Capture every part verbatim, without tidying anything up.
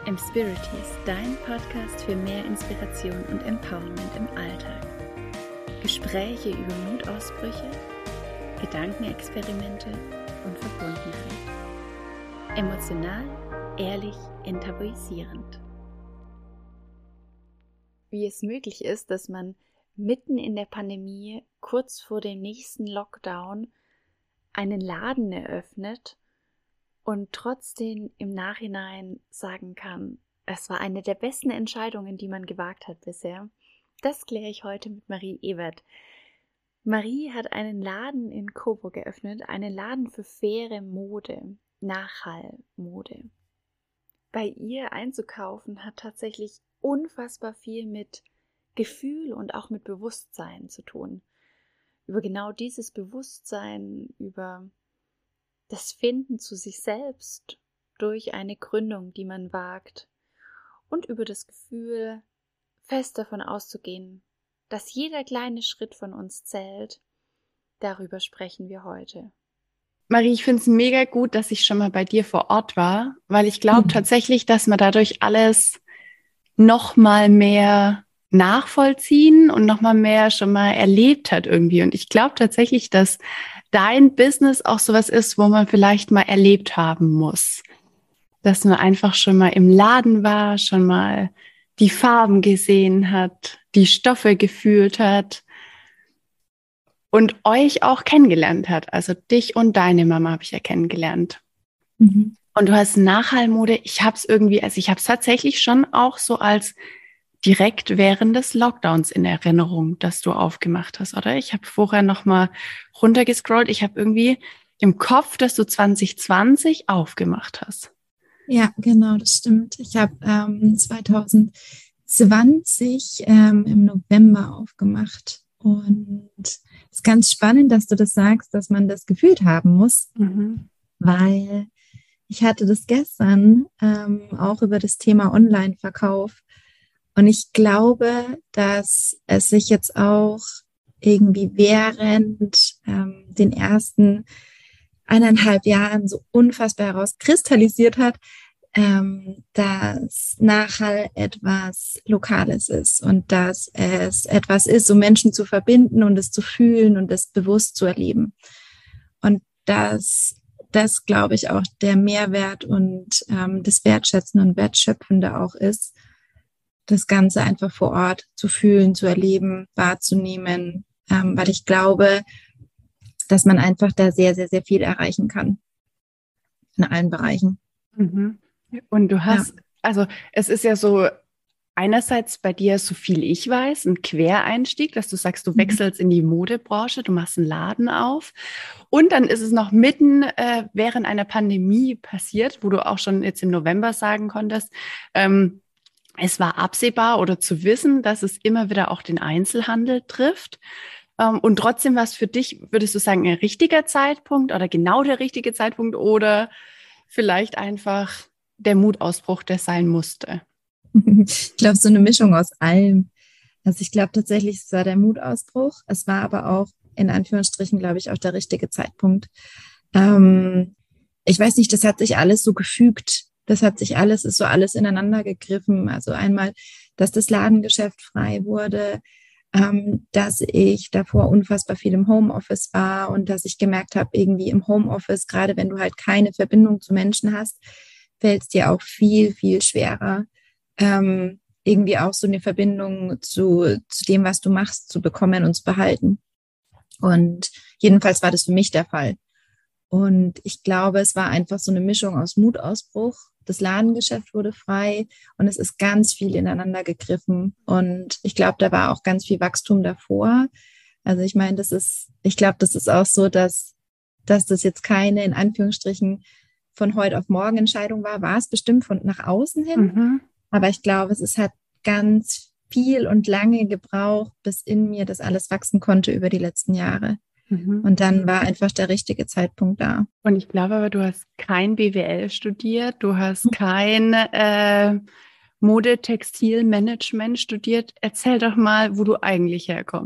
Inspirities, dein Podcast für mehr Inspiration und Empowerment im Alltag. Gespräche über Mutausbrüche, Gedankenexperimente und Verbundenheit. Emotional, ehrlich, enttabuisierend. Wie es möglich ist, dass man mitten in der Pandemie, kurz vor dem nächsten Lockdown, einen Laden eröffnet und trotzdem im Nachhinein sagen kann, es war eine der besten Entscheidungen, die man gewagt hat bisher. Das kläre ich heute mit Marie Ewert. Marie hat einen Laden in Coburg geöffnet, einen Laden für faire Mode, Nachhalmode. Bei ihr einzukaufen hat tatsächlich unfassbar viel mit Gefühl und auch mit Bewusstsein zu tun. Über genau dieses Bewusstsein, über das Finden zu sich selbst durch eine Gründung, die man wagt, und über das Gefühl, fest davon auszugehen, dass jeder kleine Schritt von uns zählt. Darüber sprechen wir heute. Marie, ich finde es mega gut, dass ich schon mal bei dir vor Ort war, weil ich glaube mhm. tatsächlich, dass man dadurch alles noch mal mehr nachvollziehen und noch mal mehr schon mal erlebt hat irgendwie. Und ich glaube tatsächlich, dass dein Business auch sowas ist, wo man vielleicht mal erlebt haben muss. Dass man einfach schon mal im Laden war, schon mal die Farben gesehen hat, die Stoffe gefühlt hat und euch auch kennengelernt hat. Also dich und deine Mama habe ich ja kennengelernt. Mhm. Und du hast Nachhalmode. Ich habe es irgendwie, also ich habe es tatsächlich schon auch so als direkt während des Lockdowns in Erinnerung, dass du aufgemacht hast, oder? Ich habe vorher noch mal runtergescrollt. Ich habe irgendwie im Kopf, dass du zwanzig zwanzig aufgemacht hast. Ja, genau, das stimmt. Ich habe ähm, zwanzig zwanzig ähm, im November aufgemacht. Und es ist ganz spannend, dass du das sagst, dass man das gefühlt haben muss, mhm. weil ich hatte das gestern ähm, auch über das Thema Online-Verkauf. Und ich glaube, dass es sich jetzt auch irgendwie während ähm, den ersten eineinhalb Jahren so unfassbar herauskristallisiert hat, ähm, dass Nachhall etwas Lokales ist und dass es etwas ist, um Menschen zu verbinden und es zu fühlen und es bewusst zu erleben. Und dass das, glaube ich, auch der Mehrwert und ähm, das Wertschätzen und Wertschöpfende auch ist, das Ganze einfach vor Ort zu fühlen, zu erleben, wahrzunehmen, ähm, weil ich glaube, dass man einfach da sehr, sehr, sehr viel erreichen kann in allen Bereichen. Mhm. Und du hast, ja. also es ist ja so einerseits bei dir, so viel ich weiß, ein Quereinstieg, dass du sagst, du wechselst mhm. in die Modebranche, du machst einen Laden auf und dann ist es noch mitten äh, während einer Pandemie passiert, wo du auch schon jetzt im November sagen konntest, ähm, es war absehbar oder zu wissen, dass es immer wieder auch den Einzelhandel trifft. Um, und trotzdem war es für dich, würdest du sagen, ein richtiger Zeitpunkt oder genau der richtige Zeitpunkt oder vielleicht einfach der Mutausbruch, der sein musste? Ich glaube, so eine Mischung aus allem. Also ich glaube tatsächlich, es war der Mutausbruch. Es war aber auch, in Anführungsstrichen, glaube ich, auch der richtige Zeitpunkt. Ähm, ich weiß nicht, das hat sich alles so gefügt. Das hat sich alles, ist so alles ineinander gegriffen. Also einmal, dass das Ladengeschäft frei wurde, ähm, dass ich davor unfassbar viel im Homeoffice war und dass ich gemerkt habe, irgendwie im Homeoffice, gerade wenn du halt keine Verbindung zu Menschen hast, fällt es dir auch viel, viel schwerer, ähm, irgendwie auch so eine Verbindung zu, zu dem, was du machst, zu bekommen und zu behalten. Und jedenfalls war das für mich der Fall. Und ich glaube, es war einfach so eine Mischung aus Mutausbruch. Das Ladengeschäft wurde frei und es ist ganz viel ineinander gegriffen. Und ich glaube, da war auch ganz viel Wachstum davor. Also ich meine, das ist, ich glaube, das ist auch so, dass, dass das jetzt keine, in Anführungsstrichen, von heute auf morgen Entscheidung war. War es bestimmt von nach außen hin. Mhm. Aber ich glaube, es ist halt ganz viel und lange gebraucht, bis in mir das alles wachsen konnte über die letzten Jahre. Mhm. Und dann war einfach der richtige Zeitpunkt da. Und ich glaube aber, du hast kein B W L studiert, du hast kein äh, Mode-Textil-Management studiert. Erzähl doch mal, wo du eigentlich herkommst.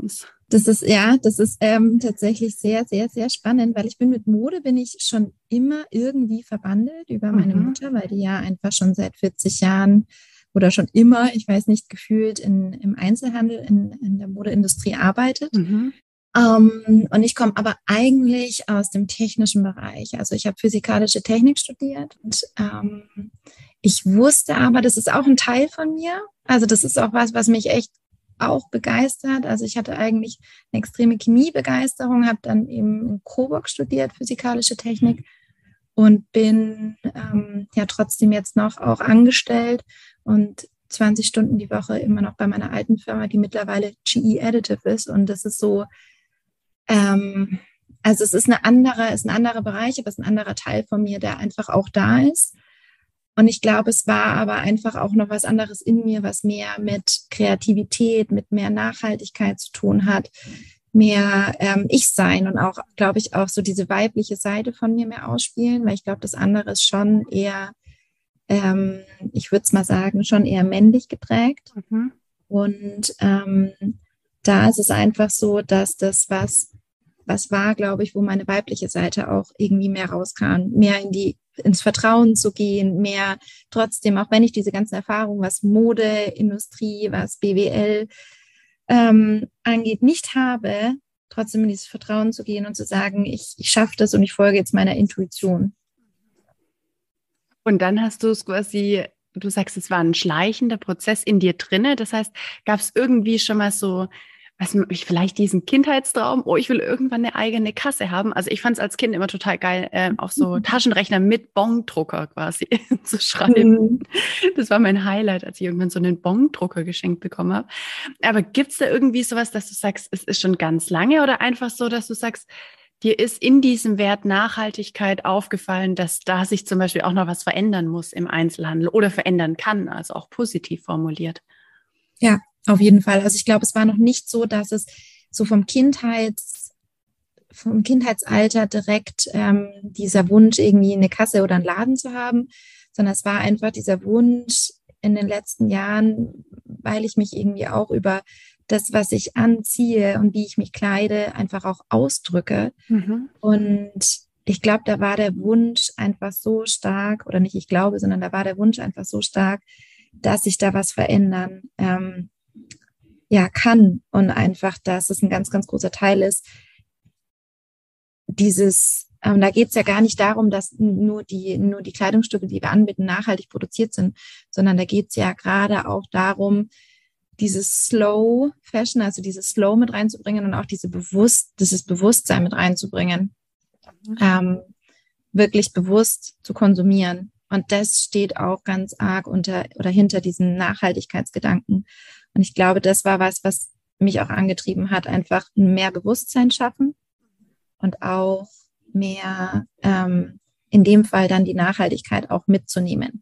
Das ist, ja, das ist ähm, tatsächlich sehr, sehr, sehr spannend, weil ich bin mit Mode, bin ich schon immer irgendwie verbandelt über meine Mhm. Mutter, weil die ja einfach schon seit vierzig Jahren oder schon immer, ich weiß nicht, gefühlt in, im Einzelhandel, in, in der Modeindustrie arbeitet. Mhm. Ähm, und ich komme aber eigentlich aus dem technischen Bereich. Also ich habe physikalische Technik studiert und ähm, ich wusste aber, das ist auch ein Teil von mir. Also das ist auch was, was mich echt auch begeistert. Also ich hatte eigentlich eine extreme Chemiebegeisterung, habe dann eben in Coburg studiert, physikalische Technik und bin ähm, ja trotzdem jetzt noch auch angestellt und zwanzig Stunden die Woche immer noch bei meiner alten Firma, die mittlerweile G E Additive ist. Und das ist so, ähm, also es ist eine andere, ist ein anderer Bereich, aber es ist ein anderer Teil von mir, der einfach auch da ist. Und ich glaube, es war aber einfach auch noch was anderes in mir, was mehr mit Kreativität, mit mehr Nachhaltigkeit zu tun hat, mehr ähm, Ich-Sein und auch, glaube ich, auch so diese weibliche Seite von mir mehr ausspielen, weil ich glaube, das andere ist schon eher, ähm, ich würde es mal sagen, schon eher männlich geprägt. Mhm. Und ähm, da ist es einfach so, dass das was, was war, glaube ich, wo meine weibliche Seite auch irgendwie mehr rauskam, mehr in die ins Vertrauen zu gehen, mehr trotzdem, auch wenn ich diese ganzen Erfahrungen, was Mode, Industrie, was B W L ähm, angeht, nicht habe, trotzdem in dieses Vertrauen zu gehen und zu sagen, ich, ich schaffe das und ich folge jetzt meiner Intuition. Und dann hast du es quasi, du sagst, es war ein schleichender Prozess in dir drinne. Das heißt, gab es irgendwie schon mal so, was ich vielleicht diesen Kindheitstraum, oh, ich will irgendwann eine eigene Kasse haben. Also ich fand es als Kind immer total geil, äh, auf so Taschenrechner mit Bongdrucker quasi zu schreiben. Mhm. Das war mein Highlight, als ich irgendwann so einen Bongdrucker geschenkt bekommen habe. Aber gibt es da irgendwie sowas, dass du sagst, es ist schon ganz lange oder einfach so, dass du sagst, dir ist in diesem Wert Nachhaltigkeit aufgefallen, dass da sich zum Beispiel auch noch was verändern muss im Einzelhandel oder verändern kann, also auch positiv formuliert? Ja, auf jeden Fall. Also ich glaube, es war noch nicht so, dass es so vom Kindheits, vom Kindheitsalter direkt ähm, dieser Wunsch, irgendwie eine Kasse oder einen Laden zu haben, sondern es war einfach dieser Wunsch in den letzten Jahren, weil ich mich irgendwie auch über das, was ich anziehe und wie ich mich kleide, einfach auch ausdrücke. Mhm. Und ich glaube, da war der Wunsch einfach so stark, oder nicht ich glaube, sondern da war der Wunsch einfach so stark, dass sich da was verändern ähm, ja, kann. Und einfach, dass es ein ganz, ganz großer Teil ist, dieses, ähm, da geht es ja gar nicht darum, dass nur die, nur die Kleidungsstücke, die wir anbieten, nachhaltig produziert sind, sondern da geht es ja gerade auch darum, dieses Slow Fashion, also dieses Slow mit reinzubringen und auch diese bewusst, dieses Bewusstsein mit reinzubringen, ähm, wirklich bewusst zu konsumieren. Und das steht auch ganz arg unter oder hinter diesen Nachhaltigkeitsgedanken. Und ich glaube, das war was, was mich auch angetrieben hat, einfach mehr Bewusstsein schaffen und auch mehr ähm, in dem Fall dann die Nachhaltigkeit auch mitzunehmen.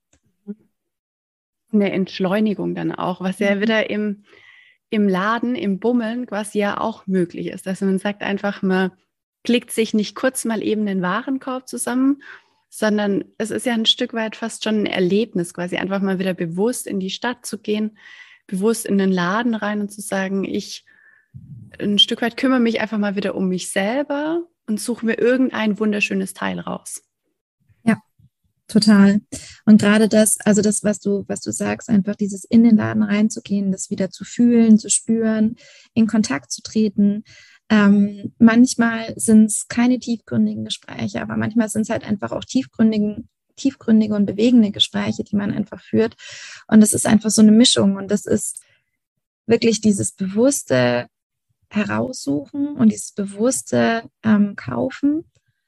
Eine Entschleunigung dann auch, was ja wieder im, im Laden, im Bummeln quasi ja auch möglich ist. Also man sagt einfach, man klickt sich nicht kurz mal eben einen Warenkorb zusammen, sondern es ist ja ein Stück weit fast schon ein Erlebnis, quasi einfach mal wieder bewusst in die Stadt zu gehen, bewusst in den Laden rein und zu sagen, ich ein Stück weit kümmere mich einfach mal wieder um mich selber und suche mir irgendein wunderschönes Teil raus. Ja, total. Und gerade das, also das, was du, was du sagst, einfach dieses in den Laden reinzugehen, das wieder zu fühlen, zu spüren, in Kontakt zu treten. Ähm, manchmal sind es keine tiefgründigen Gespräche, aber manchmal sind es halt einfach auch tiefgründige, tiefgründige und bewegende Gespräche, die man einfach führt. Und das ist einfach so eine Mischung. Und das ist wirklich dieses bewusste Heraussuchen und dieses bewusste ähm, Kaufen.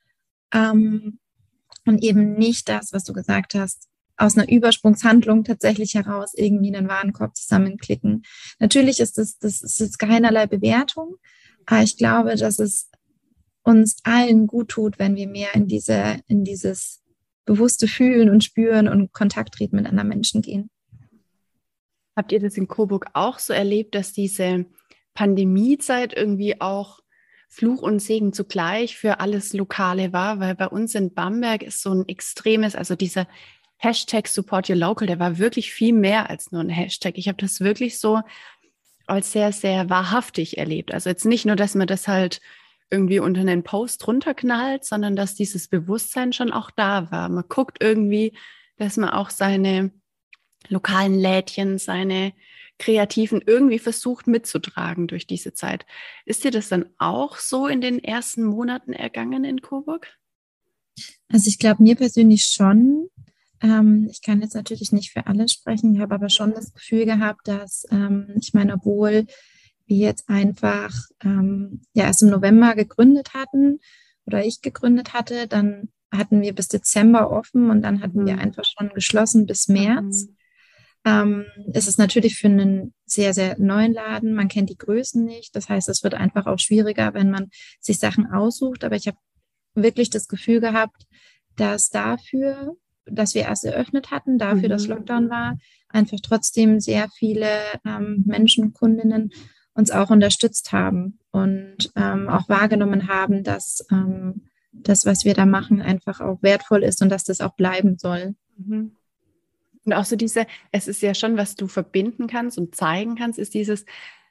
Ähm, und eben nicht das, was du gesagt hast, aus einer Übersprungshandlung tatsächlich heraus irgendwie einen Warenkorb zusammenklicken. Natürlich ist das, das ist jetzt keinerlei Bewertung, aber ich glaube, dass es uns allen gut tut, wenn wir mehr in diese, in dieses bewusste Fühlen und Spüren und Kontakt treten mit anderen Menschen gehen. Habt ihr das in Coburg auch so erlebt, dass diese Pandemiezeit irgendwie auch Fluch und Segen zugleich für alles Lokale war? Weil bei uns in Bamberg ist so ein extremes, also dieser Hashtag Support Your Local, der war wirklich viel mehr als nur ein Hashtag. Ich habe das wirklich so als sehr, sehr wahrhaftig erlebt. Also jetzt nicht nur, dass man das halt irgendwie unter einen Post runterknallt, sondern dass dieses Bewusstsein schon auch da war. Man guckt irgendwie, dass man auch seine lokalen Lädchen, seine Kreativen irgendwie versucht mitzutragen durch diese Zeit. Ist dir das dann auch so in den ersten Monaten ergangen in Coburg? Also ich glaube, mir persönlich schon. Ähm, ich kann jetzt natürlich nicht für alle sprechen. Ich habe aber schon das Gefühl gehabt, dass, ähm, ich meine, obwohl wir jetzt einfach ähm, ja erst im November gegründet hatten oder ich gegründet hatte, dann hatten wir bis Dezember offen und dann hatten Mhm. wir einfach schon geschlossen bis März. Mhm. Ähm, es ist natürlich für einen sehr, sehr neuen Laden. Man kennt die Größen nicht. Das heißt, es wird einfach auch schwieriger, wenn man sich Sachen aussucht. Aber ich habe wirklich das Gefühl gehabt, dass dafür, dass wir erst eröffnet hatten, dafür, dass Mhm. Lockdown war, einfach trotzdem sehr viele ähm, Menschen, Kundinnen uns auch unterstützt haben und ähm, auch wahrgenommen haben, dass ähm, das, was wir da machen, einfach auch wertvoll ist und dass das auch bleiben soll. Mhm. Und auch so diese, es ist ja schon, was du verbinden kannst und zeigen kannst, ist dieses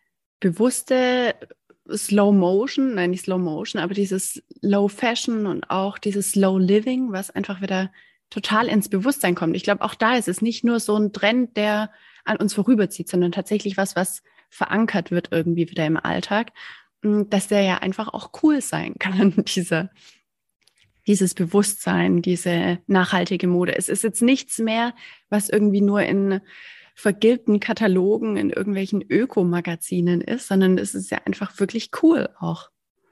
bewusste Slow Motion, nein, nicht Slow Motion, aber dieses Low Fashion und auch dieses Slow Living, was einfach wieder total ins Bewusstsein kommt. Ich glaube, auch da ist es nicht nur so ein Trend, der an uns vorüberzieht, sondern tatsächlich was, was verankert wird irgendwie wieder im Alltag, dass der ja einfach auch cool sein kann, dieser dieses Bewusstsein, diese nachhaltige Mode. Es ist jetzt nichts mehr, was irgendwie nur in vergilbten Katalogen in irgendwelchen Ökomagazinen ist, sondern es ist ja einfach wirklich cool auch.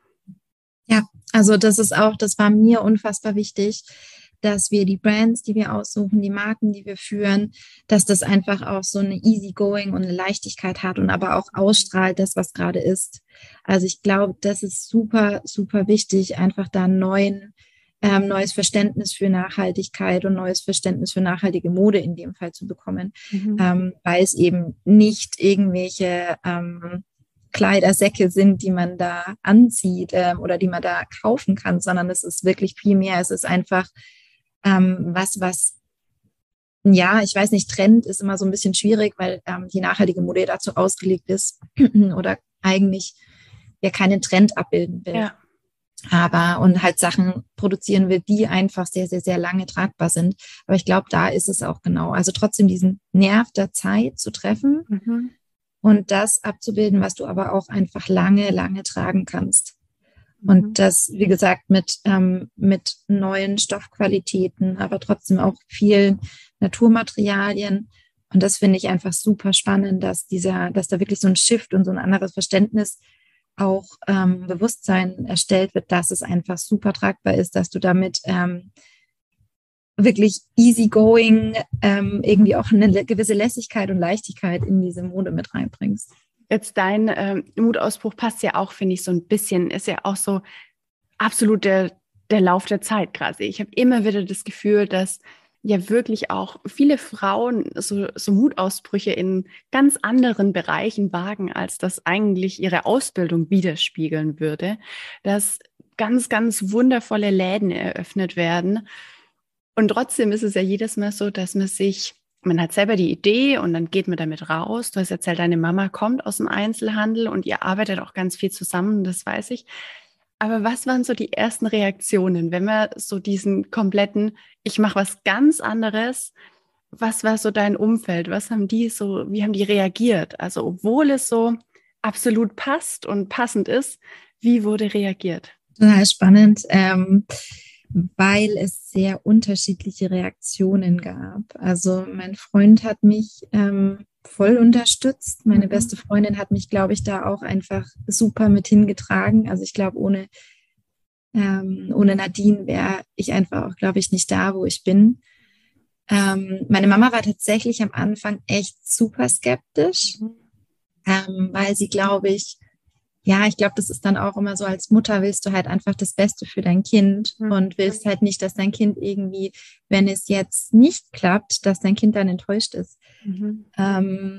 Ja, also das ist auch, das war mir unfassbar wichtig, dass wir die Brands, die wir aussuchen, die Marken, die wir führen, dass das einfach auch so eine Easygoing und eine Leichtigkeit hat und aber auch ausstrahlt, das, was gerade ist. Also ich glaube, das ist super, super wichtig, einfach da einen neuen, ähm, neues Verständnis für Nachhaltigkeit und neues Verständnis für nachhaltige Mode in dem Fall zu bekommen, Mhm. ähm, weil es eben nicht irgendwelche ähm, Kleidersäcke sind, die man da anzieht ähm, oder die man da kaufen kann, sondern es ist wirklich viel mehr. Es ist einfach ähm, was, was, ja, ich weiß nicht, Trend ist immer so ein bisschen schwierig, weil ähm, die nachhaltige Mode dazu ausgelegt ist oder eigentlich ja keinen Trend abbilden will. Ja. Aber und halt Sachen produzieren will, die einfach sehr, sehr, sehr lange tragbar sind. Aber ich glaube, da ist es auch genau. Also trotzdem diesen Nerv der Zeit zu treffen Mhm. und das abzubilden, was du aber auch einfach lange, lange tragen kannst. Mhm. Und das, wie gesagt, mit, ähm, mit neuen Stoffqualitäten, aber trotzdem auch vielen Naturmaterialien. Und das finde ich einfach super spannend, dass dieser, dass da wirklich so ein Shift und so ein anderes Verständnis auch ähm, Bewusstsein erstellt wird, dass es einfach super tragbar ist, dass du damit ähm, wirklich easygoing ähm, irgendwie auch eine gewisse Lässigkeit und Leichtigkeit in diese Mode mit reinbringst. Jetzt dein ähm, Mutausbruch passt ja auch, finde ich, so ein bisschen, ist ja auch so absolut der, der Lauf der Zeit quasi. Ich habe immer wieder das Gefühl, dass ja wirklich auch viele Frauen so, so Mutausbrüche in ganz anderen Bereichen wagen, als das eigentlich ihre Ausbildung widerspiegeln würde, dass ganz, ganz wundervolle Läden eröffnet werden. Und trotzdem ist es ja jedes Mal so, dass man sich, man hat selber die Idee und dann geht man damit raus. Du hast erzählt, deine Mama kommt aus dem Einzelhandel und ihr arbeitet auch ganz viel zusammen, das weiß ich. Aber was waren so die ersten Reaktionen, wenn man so diesen kompletten, ich mache was ganz anderes, was war so dein Umfeld? Was haben die so, wie haben die reagiert? Also obwohl es so absolut passt und passend ist, wie wurde reagiert? Total spannend, ähm, weil es sehr unterschiedliche Reaktionen gab. Also mein Freund hat mich ähm, voll unterstützt. Meine Mhm. beste Freundin hat mich, glaube ich, da auch einfach super mit hingetragen. Also ich glaube, ohne, ähm, ohne Nadine wäre ich einfach auch, glaube ich, nicht da, wo ich bin. Ähm, meine Mama war tatsächlich am Anfang echt super skeptisch, Mhm. ähm, weil sie, glaube ich, ja, ich glaube, das ist dann auch immer so, als Mutter willst du halt einfach das Beste für dein Kind Mhm. und willst halt nicht, dass dein Kind irgendwie, wenn es jetzt nicht klappt, dass dein Kind dann enttäuscht ist. Mhm. Ähm,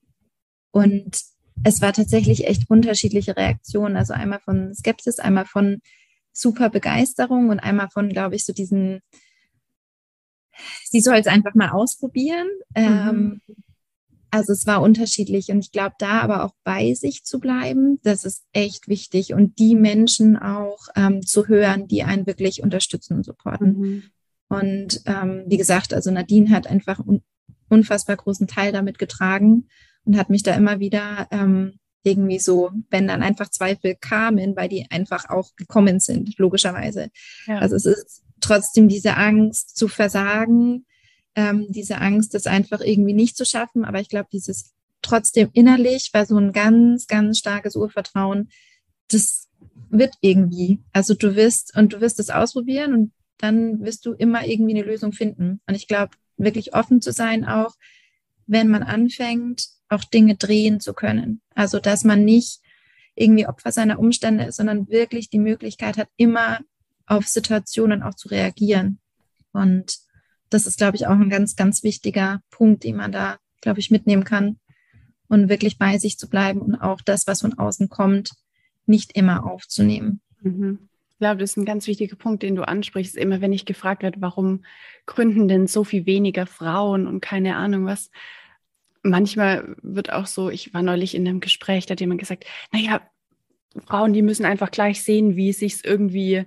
und es war tatsächlich echt unterschiedliche Reaktionen. Also einmal von Skepsis, einmal von super Begeisterung und einmal von, glaube ich, so diesen, sie soll es einfach mal ausprobieren. Mhm. Ähm, Also es war unterschiedlich und ich glaube, da aber auch bei sich zu bleiben, das ist echt wichtig und die Menschen auch ähm, zu hören, die einen wirklich unterstützen und supporten. Mhm. Und ähm, wie gesagt, also Nadine hat einfach einen unfassbar großen Teil damit getragen und hat mich da immer wieder ähm, irgendwie so, wenn dann einfach Zweifel kamen, weil die einfach auch gekommen sind, logischerweise. Ja. Also es ist trotzdem diese Angst zu versagen, ähm, diese Angst, das einfach irgendwie nicht zu schaffen. Aber ich glaube, dieses trotzdem innerlich war so ein ganz, ganz starkes Urvertrauen. Das wird irgendwie. Also du wirst und du wirst es ausprobieren und dann wirst du immer irgendwie eine Lösung finden. Und ich glaube, wirklich offen zu sein, auch wenn man anfängt, auch Dinge drehen zu können. Also dass man nicht irgendwie Opfer seiner Umstände ist, sondern wirklich die Möglichkeit hat, immer auf Situationen auch zu reagieren. Und das ist, glaube ich, auch ein ganz, ganz wichtiger Punkt, den man da, glaube ich, mitnehmen kann und wirklich bei sich zu bleiben und auch das, was von außen kommt, nicht immer aufzunehmen. Mhm. Ich glaube, das ist ein ganz wichtiger Punkt, den du ansprichst. Immer wenn ich gefragt werde, warum gründen denn so viel weniger Frauen und keine Ahnung was. Manchmal wird auch so, ich war neulich in einem Gespräch, da hat jemand gesagt, naja, Frauen, die müssen einfach gleich sehen, wie es sich irgendwie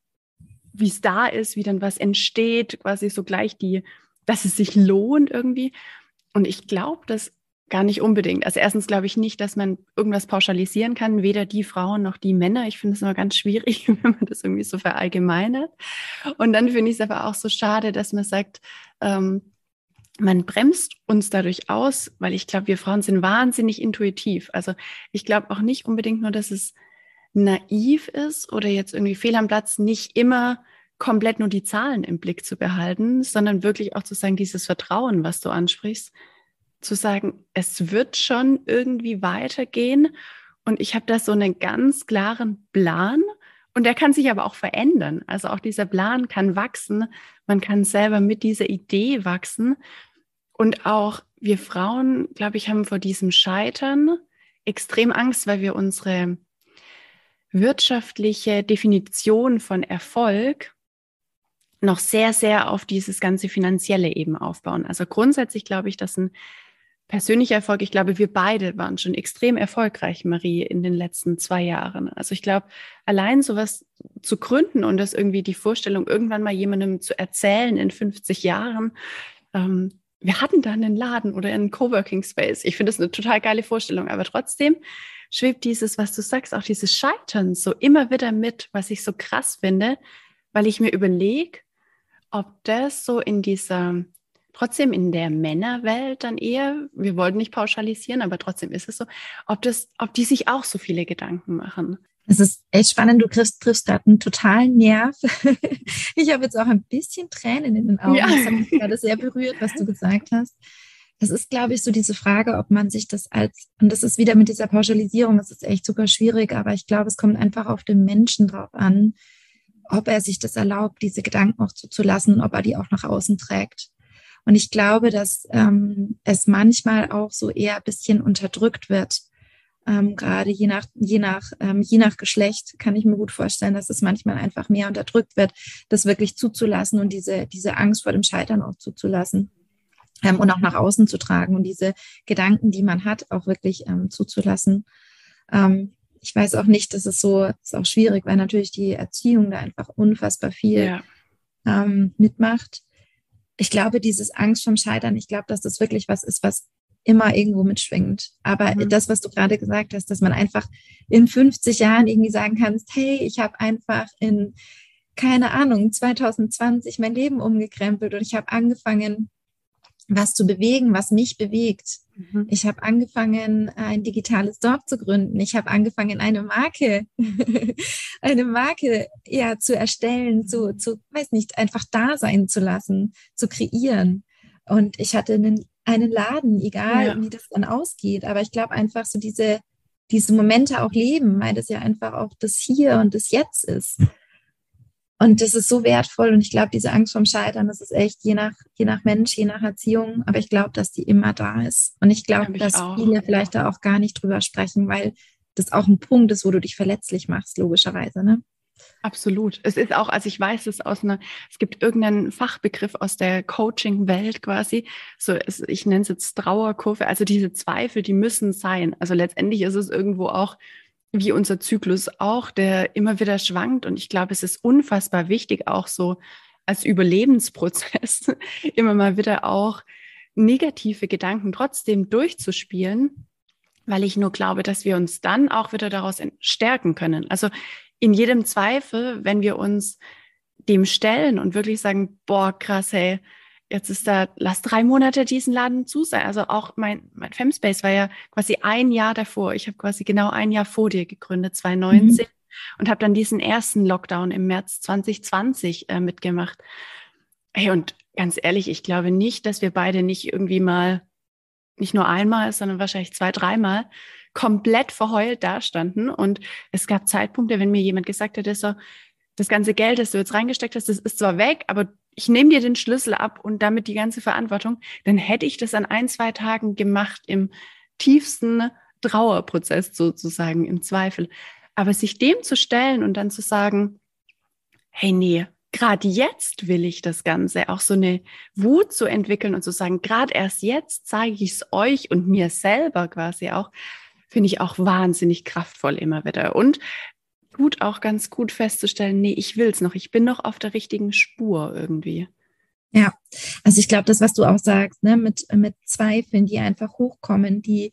wie es da ist, wie dann was entsteht, quasi so gleich die, dass es sich lohnt irgendwie. Und ich glaube das gar nicht unbedingt. Also erstens glaube ich nicht, dass man irgendwas pauschalisieren kann, weder die Frauen noch die Männer. Ich finde es immer ganz schwierig, wenn man das irgendwie so verallgemeinert. Und dann finde ich es aber auch so schade, dass man sagt, ähm, man bremst uns dadurch aus, weil ich glaube, wir Frauen sind wahnsinnig intuitiv. Also ich glaube auch nicht unbedingt nur, dass es naiv ist oder jetzt irgendwie fehl am Platz, nicht immer komplett nur die Zahlen im Blick zu behalten, sondern wirklich auch zu sagen, dieses Vertrauen, was du ansprichst, zu sagen, es wird schon irgendwie weitergehen und ich habe da so einen ganz klaren Plan und der kann sich aber auch verändern. Also auch dieser Plan kann wachsen, man kann selber mit dieser Idee wachsen und auch wir Frauen, glaube ich, haben vor diesem Scheitern extrem Angst, weil wir unsere wirtschaftliche Definition von Erfolg noch sehr, sehr auf dieses ganze Finanzielle eben aufbauen. Also grundsätzlich glaube ich, dass ein persönlicher Erfolg, ich glaube, wir beide waren schon extrem erfolgreich, Marie, in den letzten zwei Jahren. Also ich glaube, allein sowas zu gründen und das irgendwie die Vorstellung, irgendwann mal jemandem zu erzählen in fünfzig Jahren, ähm, wir hatten da einen Laden oder einen Coworking Space. Ich finde das eine total geile Vorstellung, aber trotzdem schwebt dieses, was du sagst, auch dieses Scheitern so immer wieder mit, was ich so krass finde, weil ich mir überlege, ob das so in dieser, trotzdem in der Männerwelt dann eher, wir wollten nicht pauschalisieren, aber trotzdem ist es so, ob das, ob die sich auch so viele Gedanken machen. Es ist echt spannend, du triffst, triffst gerade einen totalen Nerv. Ich habe jetzt auch ein bisschen Tränen in den Augen. Ja. Das hat mich gerade sehr berührt, was du gesagt hast. Das ist, glaube ich, so diese Frage, ob man sich das als, und das ist wieder mit dieser Pauschalisierung, das ist echt super schwierig, aber ich glaube, es kommt einfach auf den Menschen drauf an, ob er sich das erlaubt, diese Gedanken auch zuzulassen und ob er die auch nach außen trägt. Und ich glaube, dass ähm, es manchmal auch so eher ein bisschen unterdrückt wird. Ähm, gerade je nach, je nach, ähm, je nach Geschlecht kann ich mir gut vorstellen, dass es manchmal einfach mehr unterdrückt wird, das wirklich zuzulassen und diese, diese Angst vor dem Scheitern auch zuzulassen. Ähm, und auch nach außen zu tragen und diese Gedanken, die man hat, auch wirklich ähm, zuzulassen. Ähm, ich weiß auch nicht, das ist so, ist auch schwierig, weil natürlich die Erziehung da einfach unfassbar viel Ja. ähm, mitmacht. Ich glaube, dieses Angst vom Scheitern, ich glaube, dass das wirklich was ist, was immer irgendwo mitschwingt. Aber Mhm. das, was du gerade gesagt hast, dass man einfach in fünfzig Jahren irgendwie sagen kannst, hey, ich habe einfach in, keine Ahnung, zwanzig zwanzig mein Leben umgekrempelt und ich habe angefangen, was zu bewegen, was mich bewegt. Mhm. Ich habe angefangen, ein digitales Dorf zu gründen. Ich habe angefangen, eine Marke, eine Marke ja zu erstellen, zu, zu, weiß nicht, einfach da sein zu lassen, zu kreieren. Und ich hatte einen, einen Laden, egal Ja. wie das dann ausgeht. Aber ich glaube einfach so diese, diese Momente auch leben, weil das ja einfach auch das Hier und das Jetzt ist. Und das ist so wertvoll und ich glaube, diese Angst vom Scheitern, das ist echt je nach, je nach Mensch, je nach Erziehung, aber ich glaube, dass die immer da ist. Und ich glaube, Glaub ich dass auch. viele vielleicht da auch gar nicht drüber sprechen, weil das auch ein Punkt ist, wo du dich verletzlich machst, logischerweise, ne? Absolut. Es ist auch, also ich weiß es aus einer, es gibt irgendeinen Fachbegriff aus der Coaching-Welt quasi, so es, ich nenne es jetzt Trauerkurve, also diese Zweifel, die müssen sein. Also letztendlich ist es irgendwo auch wie unser Zyklus auch, der immer wieder schwankt, und ich glaube, es ist unfassbar wichtig, auch so als Überlebensprozess immer mal wieder auch negative Gedanken trotzdem durchzuspielen, weil ich nur glaube, dass wir uns dann auch wieder daraus stärken können. Also in jedem Zweifel, wenn wir uns dem stellen und wirklich sagen, boah, krass, hey, jetzt ist da, lass drei Monate diesen Laden zu sein. Also auch mein, mein Femspace war ja quasi ein Jahr davor. Ich habe quasi genau ein Jahr vor dir gegründet, zwanzig neunzehn, mhm. und habe dann diesen ersten Lockdown im März zwanzig zwanzig äh, mitgemacht. Hey, und ganz ehrlich, ich glaube nicht, dass wir beide nicht irgendwie mal, nicht nur einmal, sondern wahrscheinlich zwei, dreimal komplett verheult dastanden. Und es gab Zeitpunkte, wenn mir jemand gesagt hätte, so, das ganze Geld, das du jetzt reingesteckt hast, das ist zwar weg, aber ich nehme dir den Schlüssel ab und damit die ganze Verantwortung, dann hätte ich das an ein, zwei Tagen gemacht im tiefsten Trauerprozess sozusagen, im Zweifel. Aber sich dem zu stellen und dann zu sagen, hey, nee, gerade jetzt will ich das Ganze, auch so eine Wut zu entwickeln und zu sagen, gerade erst jetzt zeige ich es euch und mir selber quasi auch, finde ich auch wahnsinnig kraftvoll immer wieder. Und tut auch ganz gut festzustellen, nee, ich will es noch, ich bin noch auf der richtigen Spur irgendwie. Ja, also ich glaube, das, was du auch sagst, ne, mit, mit Zweifeln, die einfach hochkommen, die,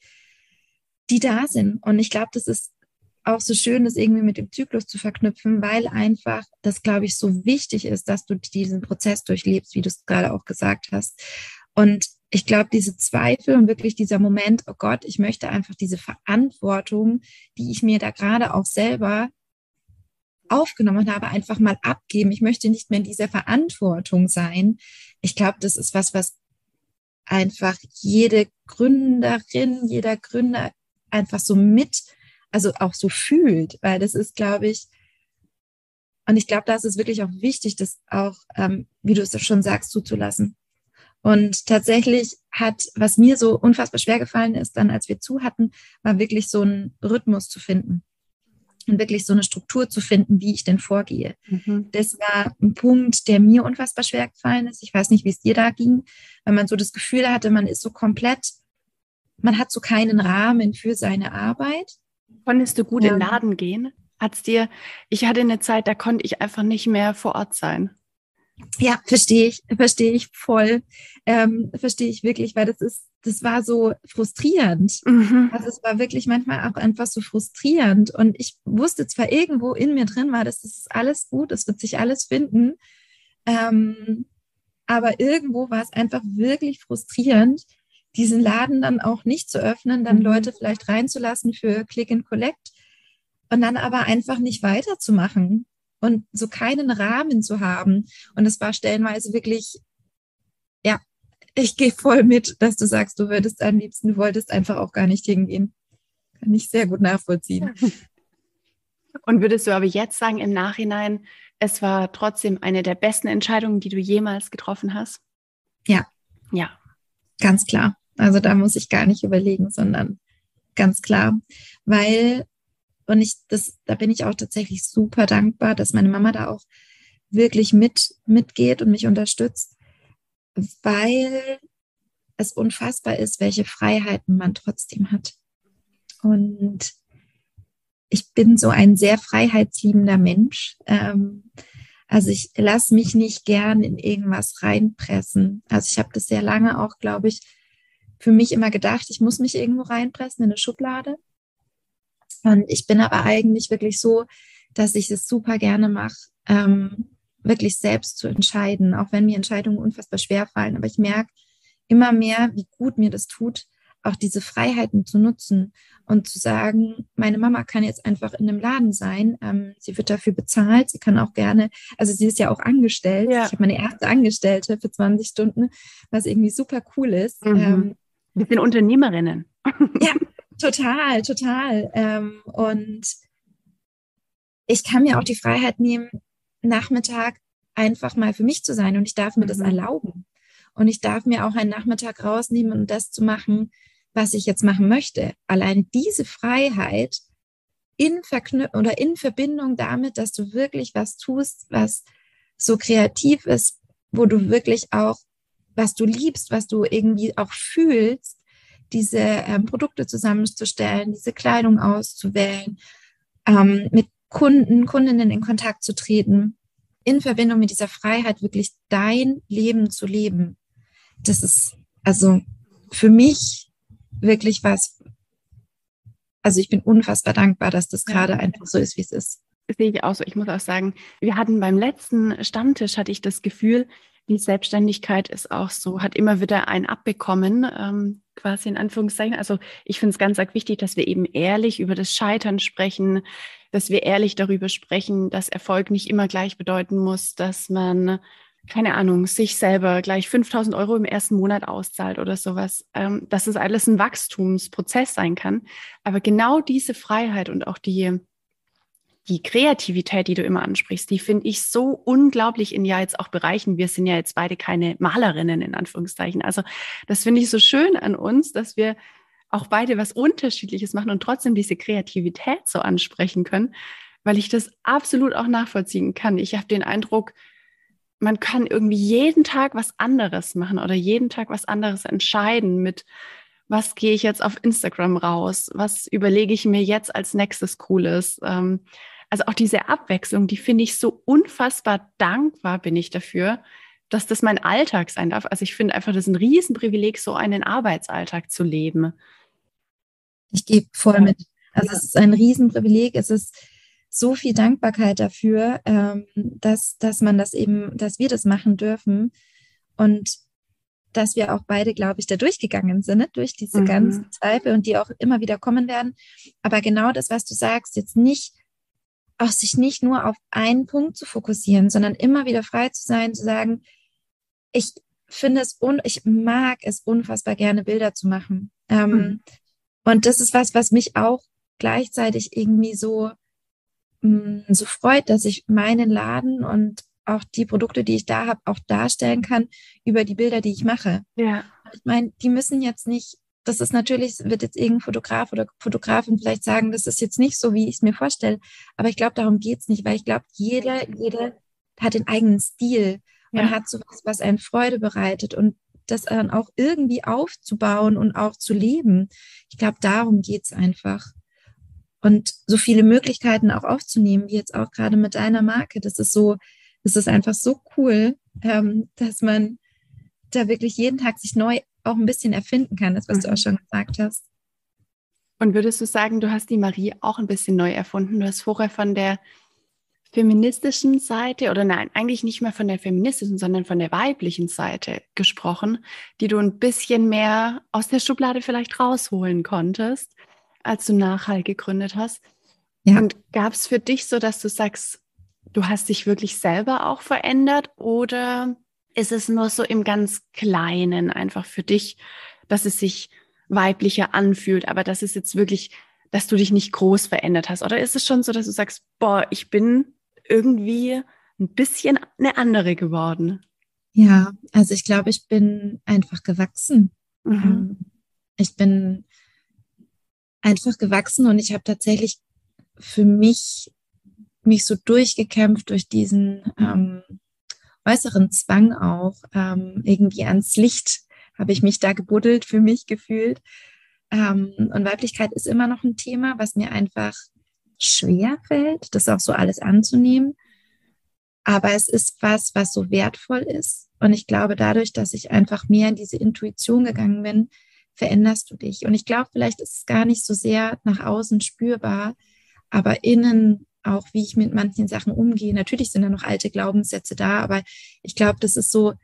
die da sind. Und ich glaube, das ist auch so schön, das irgendwie mit dem Zyklus zu verknüpfen, weil einfach das, glaube ich, so wichtig ist, dass du diesen Prozess durchlebst, wie du es gerade auch gesagt hast. Und ich glaube, diese Zweifel und wirklich dieser Moment, oh Gott, ich möchte einfach diese Verantwortung, die ich mir da gerade auch selber aufgenommen habe, einfach mal abgeben. Ich möchte nicht mehr in dieser Verantwortung sein. Ich glaube, das ist was, was einfach jede Gründerin, jeder Gründer einfach so mit, also auch so fühlt, weil das ist, glaube ich, und ich glaube, da ist es wirklich auch wichtig, das auch, ähm, wie du es schon sagst, zuzulassen. Und tatsächlich hat, was mir so unfassbar schwer gefallen ist, dann als wir zu hatten, war wirklich so einen Rhythmus zu finden und wirklich so eine Struktur zu finden, wie ich denn vorgehe. Mhm. Das war ein Punkt, der mir unfassbar schwer gefallen ist. Ich weiß nicht, wie es dir da ging, weil man so das Gefühl hatte, man ist so komplett, man hat so keinen Rahmen für seine Arbeit. Konntest du gut ja. in den Laden gehen? Hat's dir, ich hatte eine Zeit, da konnte ich einfach nicht mehr vor Ort sein. Ja, verstehe ich, verstehe ich voll, ähm, verstehe ich wirklich, weil das ist, das war so frustrierend. Mhm. Also es war wirklich manchmal auch einfach so frustrierend und ich wusste zwar irgendwo in mir drin war, das ist alles gut, es wird sich alles finden, ähm, aber irgendwo war es einfach wirklich frustrierend, diesen Laden dann auch nicht zu öffnen, dann mhm. Leute vielleicht reinzulassen für Click and Collect und dann aber einfach nicht weiterzumachen. Und so keinen Rahmen zu haben. Und es war stellenweise wirklich, ja, ich gehe voll mit, dass du sagst, du würdest am liebsten, du wolltest einfach auch gar nicht hingehen. Kann ich sehr gut nachvollziehen. Und würdest du aber jetzt sagen, im Nachhinein, es war trotzdem eine der besten Entscheidungen, die du jemals getroffen hast? Ja. Ja. Ganz klar. Also da muss ich gar nicht überlegen, sondern ganz klar. Weil Und ich, das, da bin ich auch tatsächlich super dankbar, dass meine Mama da auch wirklich mit, mitgeht und mich unterstützt, weil es unfassbar ist, welche Freiheiten man trotzdem hat. Und ich bin so ein sehr freiheitsliebender Mensch. Ähm, also ich lasse mich nicht gern in irgendwas reinpressen. Also ich habe das sehr lange auch, glaube ich, für mich immer gedacht, ich muss mich irgendwo reinpressen in eine Schublade. Und ich bin aber eigentlich wirklich so, dass ich es super gerne mache, ähm, wirklich selbst zu entscheiden, auch wenn mir Entscheidungen unfassbar schwer fallen. Aber ich merke immer mehr, wie gut mir das tut, auch diese Freiheiten zu nutzen und zu sagen, meine Mama kann jetzt einfach in einem Laden sein. Ähm, sie wird dafür bezahlt. Sie kann auch gerne, also sie ist ja auch angestellt. Ja. Ich habe meine erste Angestellte für zwanzig Stunden, was irgendwie super cool ist. Mhm. Ähm, Wir sind Unternehmerinnen. Ja. Total, total. Ähm, und ich kann mir auch die Freiheit nehmen, Nachmittag einfach mal für mich zu sein und ich darf mir mhm. das erlauben. Und ich darf mir auch einen Nachmittag rausnehmen, um das zu machen, was ich jetzt machen möchte. Allein diese Freiheit in Verknüpfung oder in Verbindung damit, dass du wirklich was tust, was so kreativ ist, wo du wirklich auch, was du liebst, was du irgendwie auch fühlst, diese ähm, Produkte zusammenzustellen, diese Kleidung auszuwählen, ähm, mit Kunden, Kundinnen in Kontakt zu treten, in Verbindung mit dieser Freiheit wirklich dein Leben zu leben. Das ist also für mich wirklich was, also ich bin unfassbar dankbar, dass das gerade einfach so ist, wie es ist. Das sehe ich auch so. Ich muss auch sagen, wir hatten beim letzten Stammtisch, hatte ich das Gefühl, die Selbstständigkeit ist auch so, hat immer wieder einen abbekommen, ähm, quasi in Anführungszeichen. Also ich finde es ganz, ganz wichtig, dass wir eben ehrlich über das Scheitern sprechen, dass wir ehrlich darüber sprechen, dass Erfolg nicht immer gleich bedeuten muss, dass man, keine Ahnung, sich selber gleich fünftausend Euro im ersten Monat auszahlt oder sowas. Ähm, dass es alles ein Wachstumsprozess sein kann. Aber genau diese Freiheit und auch die Die Kreativität, die du immer ansprichst, die finde ich so unglaublich in ja jetzt auch Bereichen. Wir sind ja jetzt beide keine Malerinnen in Anführungszeichen. Also das finde ich so schön an uns, dass wir auch beide was Unterschiedliches machen und trotzdem diese Kreativität so ansprechen können, weil ich das absolut auch nachvollziehen kann. Ich habe den Eindruck, man kann irgendwie jeden Tag was anderes machen oder jeden Tag was anderes entscheiden mit, was gehe ich jetzt auf Instagram raus? Was überlege ich mir jetzt als nächstes Cooles? Ähm, also auch diese Abwechslung, die finde ich so unfassbar dankbar bin ich dafür, dass das mein Alltag sein darf. Also ich finde einfach, das ist ein Riesenprivileg, so einen Arbeitsalltag zu leben. Ich gebe voll mit. Also es ist ein Riesenprivileg. Es ist so viel Dankbarkeit dafür, ähm, dass, dass man das eben, dass wir das machen dürfen und dass wir auch beide, glaube ich, da durchgegangen sind, ne? Durch diese Mhm. ganzen Zweifel und die auch immer wieder kommen werden. Aber genau das, was du sagst, jetzt nicht, auch sich nicht nur auf einen Punkt zu fokussieren, sondern immer wieder frei zu sein, zu sagen, ich finde es und ich mag es unfassbar gerne, Bilder zu machen. Ähm, Mhm. und das ist was, was mich auch gleichzeitig irgendwie so, mh, so freut, dass ich meinen Laden und auch die Produkte, die ich da habe, auch darstellen kann über die Bilder, die ich mache. Ja. Ich meine, die müssen jetzt nicht, das ist natürlich, wird jetzt irgendein Fotograf oder Fotografin vielleicht sagen, das ist jetzt nicht so, wie ich es mir vorstelle. Aber ich glaube, darum geht's nicht, weil ich glaube, jeder, jeder hat den eigenen Stil und Ja. hat sowas, was einen Freude bereitet und das dann auch irgendwie aufzubauen und auch zu leben. Ich glaube, darum geht's einfach. Und so viele Möglichkeiten auch aufzunehmen, wie jetzt auch gerade mit deiner Marke. Das ist so, das ist einfach so cool, ähm, dass man da wirklich jeden Tag sich neu auch ein bisschen erfinden kann, das, was du auch Mhm. schon gesagt hast. Und würdest du sagen, du hast die Marie auch ein bisschen neu erfunden? Du hast vorher von der feministischen Seite oder nein, eigentlich nicht mehr von der feministischen, sondern von der weiblichen Seite gesprochen, die du ein bisschen mehr aus der Schublade vielleicht rausholen konntest, als du Nachhall gegründet hast. Ja. Und gab es für dich so, dass du sagst, du hast dich wirklich selber auch verändert oder ist es nur so im ganz Kleinen einfach für dich, dass es sich weiblicher anfühlt, aber dass es jetzt wirklich, dass du dich nicht groß verändert hast? Oder ist es schon so, dass du sagst, boah, ich bin irgendwie ein bisschen eine andere geworden? Ja, also ich glaube, ich bin einfach gewachsen. Mhm. Ähm, ich bin einfach gewachsen und ich habe tatsächlich für mich mich so durchgekämpft durch diesen ähm, äußeren Zwang auch. Ähm, irgendwie ans Licht habe ich mich da gebuddelt, für mich gefühlt. Ähm, und Weiblichkeit ist immer noch ein Thema, was mir einfach schwer fällt, das auch so alles anzunehmen. Aber es ist was, was so wertvoll ist. Und ich glaube, dadurch, dass ich einfach mehr in diese Intuition gegangen bin, veränderst du dich. Und ich glaube, vielleicht ist es gar nicht so sehr nach außen spürbar, aber innen auch, wie ich mit manchen Sachen umgehe. Natürlich sind da noch alte Glaubenssätze da, aber ich glaube, das ist so,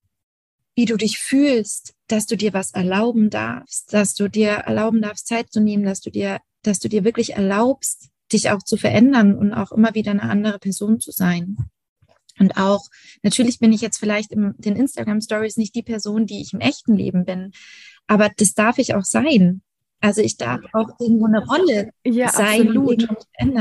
wie du dich fühlst, dass du dir was erlauben darfst, dass du dir erlauben darfst, Zeit zu nehmen, dass du dir, dass du dir wirklich erlaubst, dich auch zu verändern und auch immer wieder eine andere Person zu sein. Und auch, natürlich bin ich jetzt vielleicht in den Instagram-Stories nicht die Person, die ich im echten Leben bin, aber das darf ich auch sein. Also ich darf auch irgendwo eine Rolle Ja, sein und absolut. irgendwas ändern.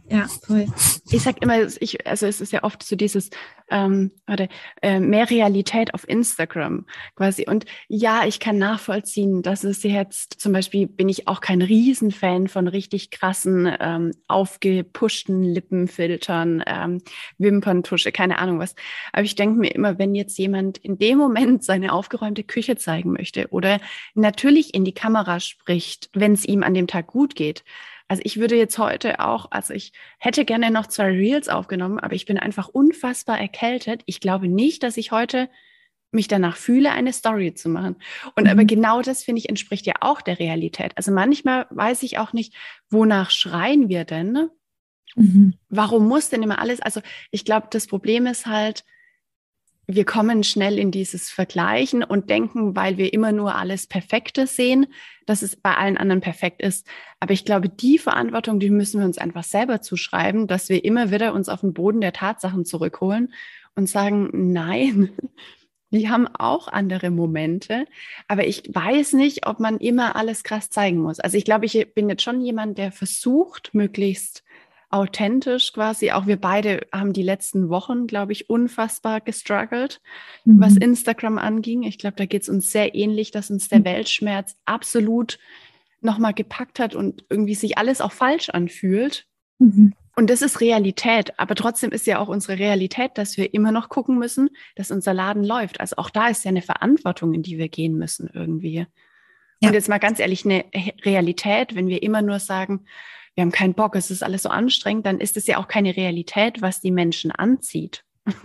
Ja, voll. Ich sag immer, ich, also es ist ja oft so dieses, ähm, warte, äh, mehr Realität auf Instagram quasi. Und ja, ich kann nachvollziehen, dass es jetzt zum Beispiel, bin ich auch kein Riesenfan von richtig krassen, ähm, aufgepushten Lippenfiltern, ähm, Wimperntusche, keine Ahnung was. Aber ich denke mir immer, wenn jetzt jemand in dem Moment seine aufgeräumte Küche zeigen möchte oder natürlich in die Kamera spricht, wenn es ihm an dem Tag gut geht. Also ich würde jetzt heute auch, also ich hätte gerne noch zwei Reels aufgenommen, aber ich bin einfach unfassbar erkältet. Ich glaube nicht, dass ich heute mich danach fühle, eine Story zu machen. Und Mhm. aber genau das, finde ich, entspricht ja auch der Realität. Also manchmal weiß ich auch nicht, wonach schreien wir denn? Ne? Mhm. Warum muss denn immer alles? Also ich glaube, das Problem ist halt, wir kommen schnell in dieses Vergleichen und denken, weil wir immer nur alles Perfekte sehen, dass es bei allen anderen perfekt ist. Aber ich glaube, die Verantwortung, die müssen wir uns einfach selber zuschreiben, dass wir immer wieder uns auf den Boden der Tatsachen zurückholen und sagen, nein, die haben auch andere Momente. Aber ich weiß nicht, ob man immer alles krass zeigen muss. Also ich glaube, ich bin jetzt schon jemand, der versucht, möglichst authentisch quasi. Auch wir beide haben die letzten Wochen, glaube ich, unfassbar gestruggelt, Mhm. was Instagram anging. Ich glaube, da geht es uns sehr ähnlich, dass uns der Weltschmerz absolut nochmal gepackt hat und irgendwie sich alles auch falsch anfühlt. Mhm. Und das ist Realität. Aber trotzdem ist ja auch unsere Realität, dass wir immer noch gucken müssen, dass unser Laden läuft. Also auch da ist ja eine Verantwortung, in die wir gehen müssen irgendwie. Ja. Und jetzt mal ganz ehrlich, eine Realität, wenn wir immer nur sagen, wir haben keinen Bock, es ist alles so anstrengend, dann ist es ja auch keine Realität, was die Menschen anzieht.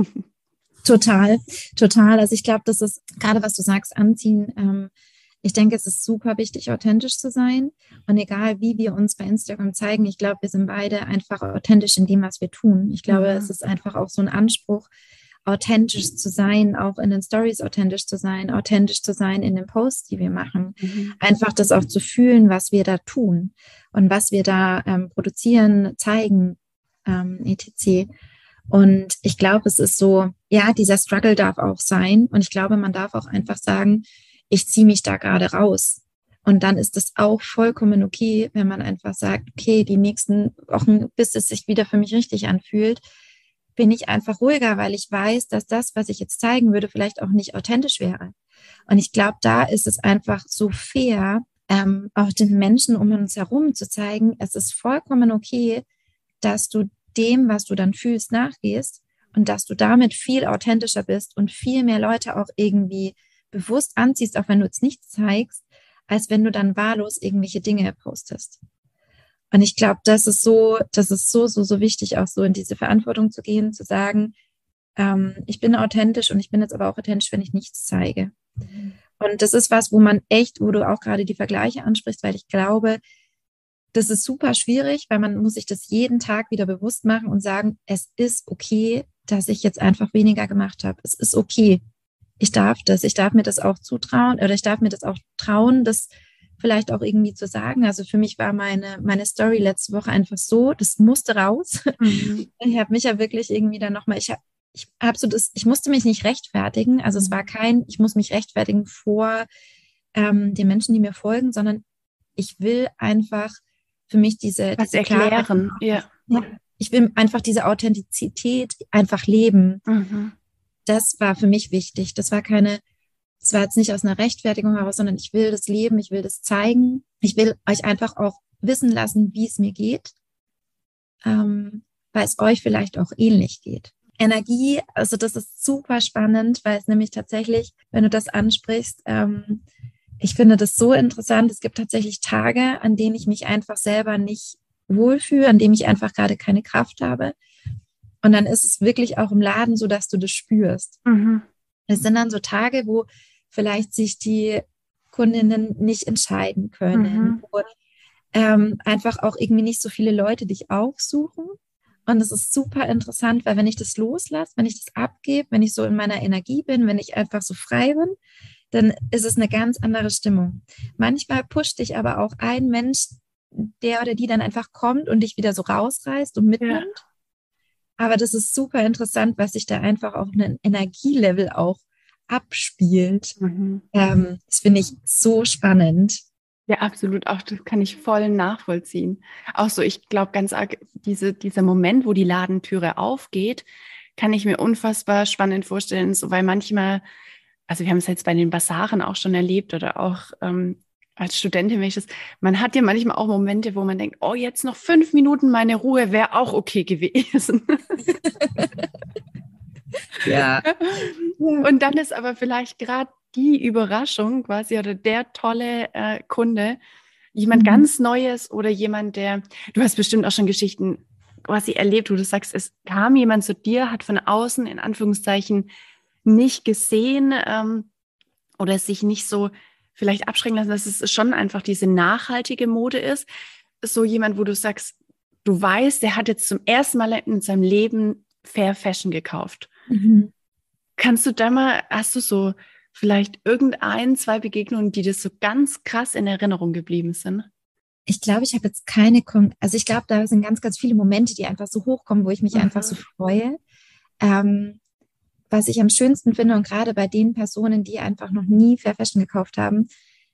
Total, total. Also ich glaube, das ist gerade, was du sagst, anziehen. Ähm, ich denke, es ist super wichtig, authentisch zu sein. Und egal, wie wir uns bei Instagram zeigen, ich glaube, wir sind beide einfach authentisch in dem, was wir tun. Ich glaube, Mhm. es ist einfach auch so ein Anspruch, authentisch zu sein, auch in den Stories authentisch zu sein, authentisch zu sein in den Posts, die wir machen. Mhm. Einfach das auch zu fühlen, was wir da tun und was wir da ähm, produzieren, zeigen, ähm, et cetera. Und ich glaube, es ist so, ja, dieser Struggle darf auch sein. Und ich glaube, man darf auch einfach sagen, ich ziehe mich da gerade raus. Und dann ist es auch vollkommen okay, wenn man einfach sagt, okay, die nächsten Wochen, bis es sich wieder für mich richtig anfühlt, bin ich einfach ruhiger, weil ich weiß, dass das, was ich jetzt zeigen würde, vielleicht auch nicht authentisch wäre. Und ich glaube, da ist es einfach so fair, ähm, auch den Menschen um uns herum zu zeigen, es ist vollkommen okay, dass du dem, was du dann fühlst, nachgehst und dass du damit viel authentischer bist und viel mehr Leute auch irgendwie bewusst anziehst, auch wenn du es nicht zeigst, als wenn du dann wahllos irgendwelche Dinge postest. Und ich glaube, das ist so, das ist so, so, so wichtig, auch so in diese Verantwortung zu gehen, zu sagen, ähm, ich bin authentisch und ich bin jetzt aber auch authentisch, wenn ich nichts zeige. Mhm. Und das ist was, wo man echt, wo du auch gerade die Vergleiche ansprichst, weil ich glaube, das ist super schwierig, weil man muss sich das jeden Tag wieder bewusst machen und sagen, es ist okay, dass ich jetzt einfach weniger gemacht habe. Es ist okay. Ich darf das. Ich darf mir das auch zutrauen oder ich darf mir das auch trauen, das vielleicht auch irgendwie zu sagen. Also für mich war meine, meine Story letzte Woche einfach so, das musste raus. Mhm. Ich habe mich ja wirklich irgendwie dann nochmal, ich habe ich hab so das, ich musste mich nicht rechtfertigen. Also mhm. es war kein, ich muss mich rechtfertigen vor ähm, den Menschen, die mir folgen, sondern ich will einfach für mich diese, was diese erklären. Klarheit, ja. Ich will einfach diese Authentizität einfach leben. Mhm. Das war für mich wichtig. Das war keine, es war jetzt nicht aus einer Rechtfertigung heraus, sondern ich will das leben, ich will das zeigen. Ich will euch einfach auch wissen lassen, wie es mir geht, ähm, weil es euch vielleicht auch ähnlich geht. Energie, also das ist super spannend, weil es nämlich tatsächlich, wenn du das ansprichst, ähm, ich finde das so interessant. Es gibt tatsächlich Tage, an denen ich mich einfach selber nicht wohlfühle, an denen ich einfach gerade keine Kraft habe. Und dann ist es wirklich auch im Laden so, dass du das spürst. Mhm. Es sind dann so Tage, wo vielleicht sich die Kundinnen nicht entscheiden können, mhm. wo ähm, einfach auch irgendwie nicht so viele Leute dich aufsuchen. Und es ist super interessant, weil wenn ich das loslasse, wenn ich das abgebe, wenn ich so in meiner Energie bin, wenn ich einfach so frei bin, dann ist es eine ganz andere Stimmung. Manchmal pusht dich aber auch ein Mensch, der oder die dann einfach kommt und dich wieder so rausreißt und mitnimmt. Ja. Aber das ist super interessant, was sich da einfach auf einem Energielevel auch abspielt. Mhm. Ähm, das finde ich so spannend. Ja, absolut. Auch das kann ich voll nachvollziehen. Auch so, ich glaube ganz arg, diese, dieser Moment, wo die Ladentüre aufgeht, kann ich mir unfassbar spannend vorstellen, so, weil manchmal, also wir haben es jetzt bei den Basaren auch schon erlebt oder auch ähm, als Studentin, wenn ich das, man hat ja manchmal auch Momente, wo man denkt, oh, jetzt noch fünf Minuten meine Ruhe wäre auch okay gewesen. Ja. Ja. Und dann ist aber vielleicht gerade die Überraschung quasi oder der tolle äh, Kunde, jemand Mhm. ganz Neues oder jemand, der, du hast bestimmt auch schon Geschichten quasi erlebt, wo du sagst, es kam jemand zu dir, hat von außen in Anführungszeichen nicht gesehen ähm, oder sich nicht so vielleicht abschrecken lassen, dass es schon einfach diese nachhaltige Mode ist. So jemand, wo du sagst, du weißt, der hat jetzt zum ersten Mal in seinem Leben Fair Fashion gekauft. Mhm. Kannst du da mal, hast du so vielleicht irgendein, zwei Begegnungen, die dir so ganz krass in Erinnerung geblieben sind? Ich glaube, ich habe jetzt keine, Kon also ich glaube, da sind ganz, ganz viele Momente, die einfach so hochkommen, wo ich mich einfach so Mhm. freue. Ähm, was ich am schönsten finde und gerade bei den Personen, die einfach noch nie Fair Fashion gekauft haben,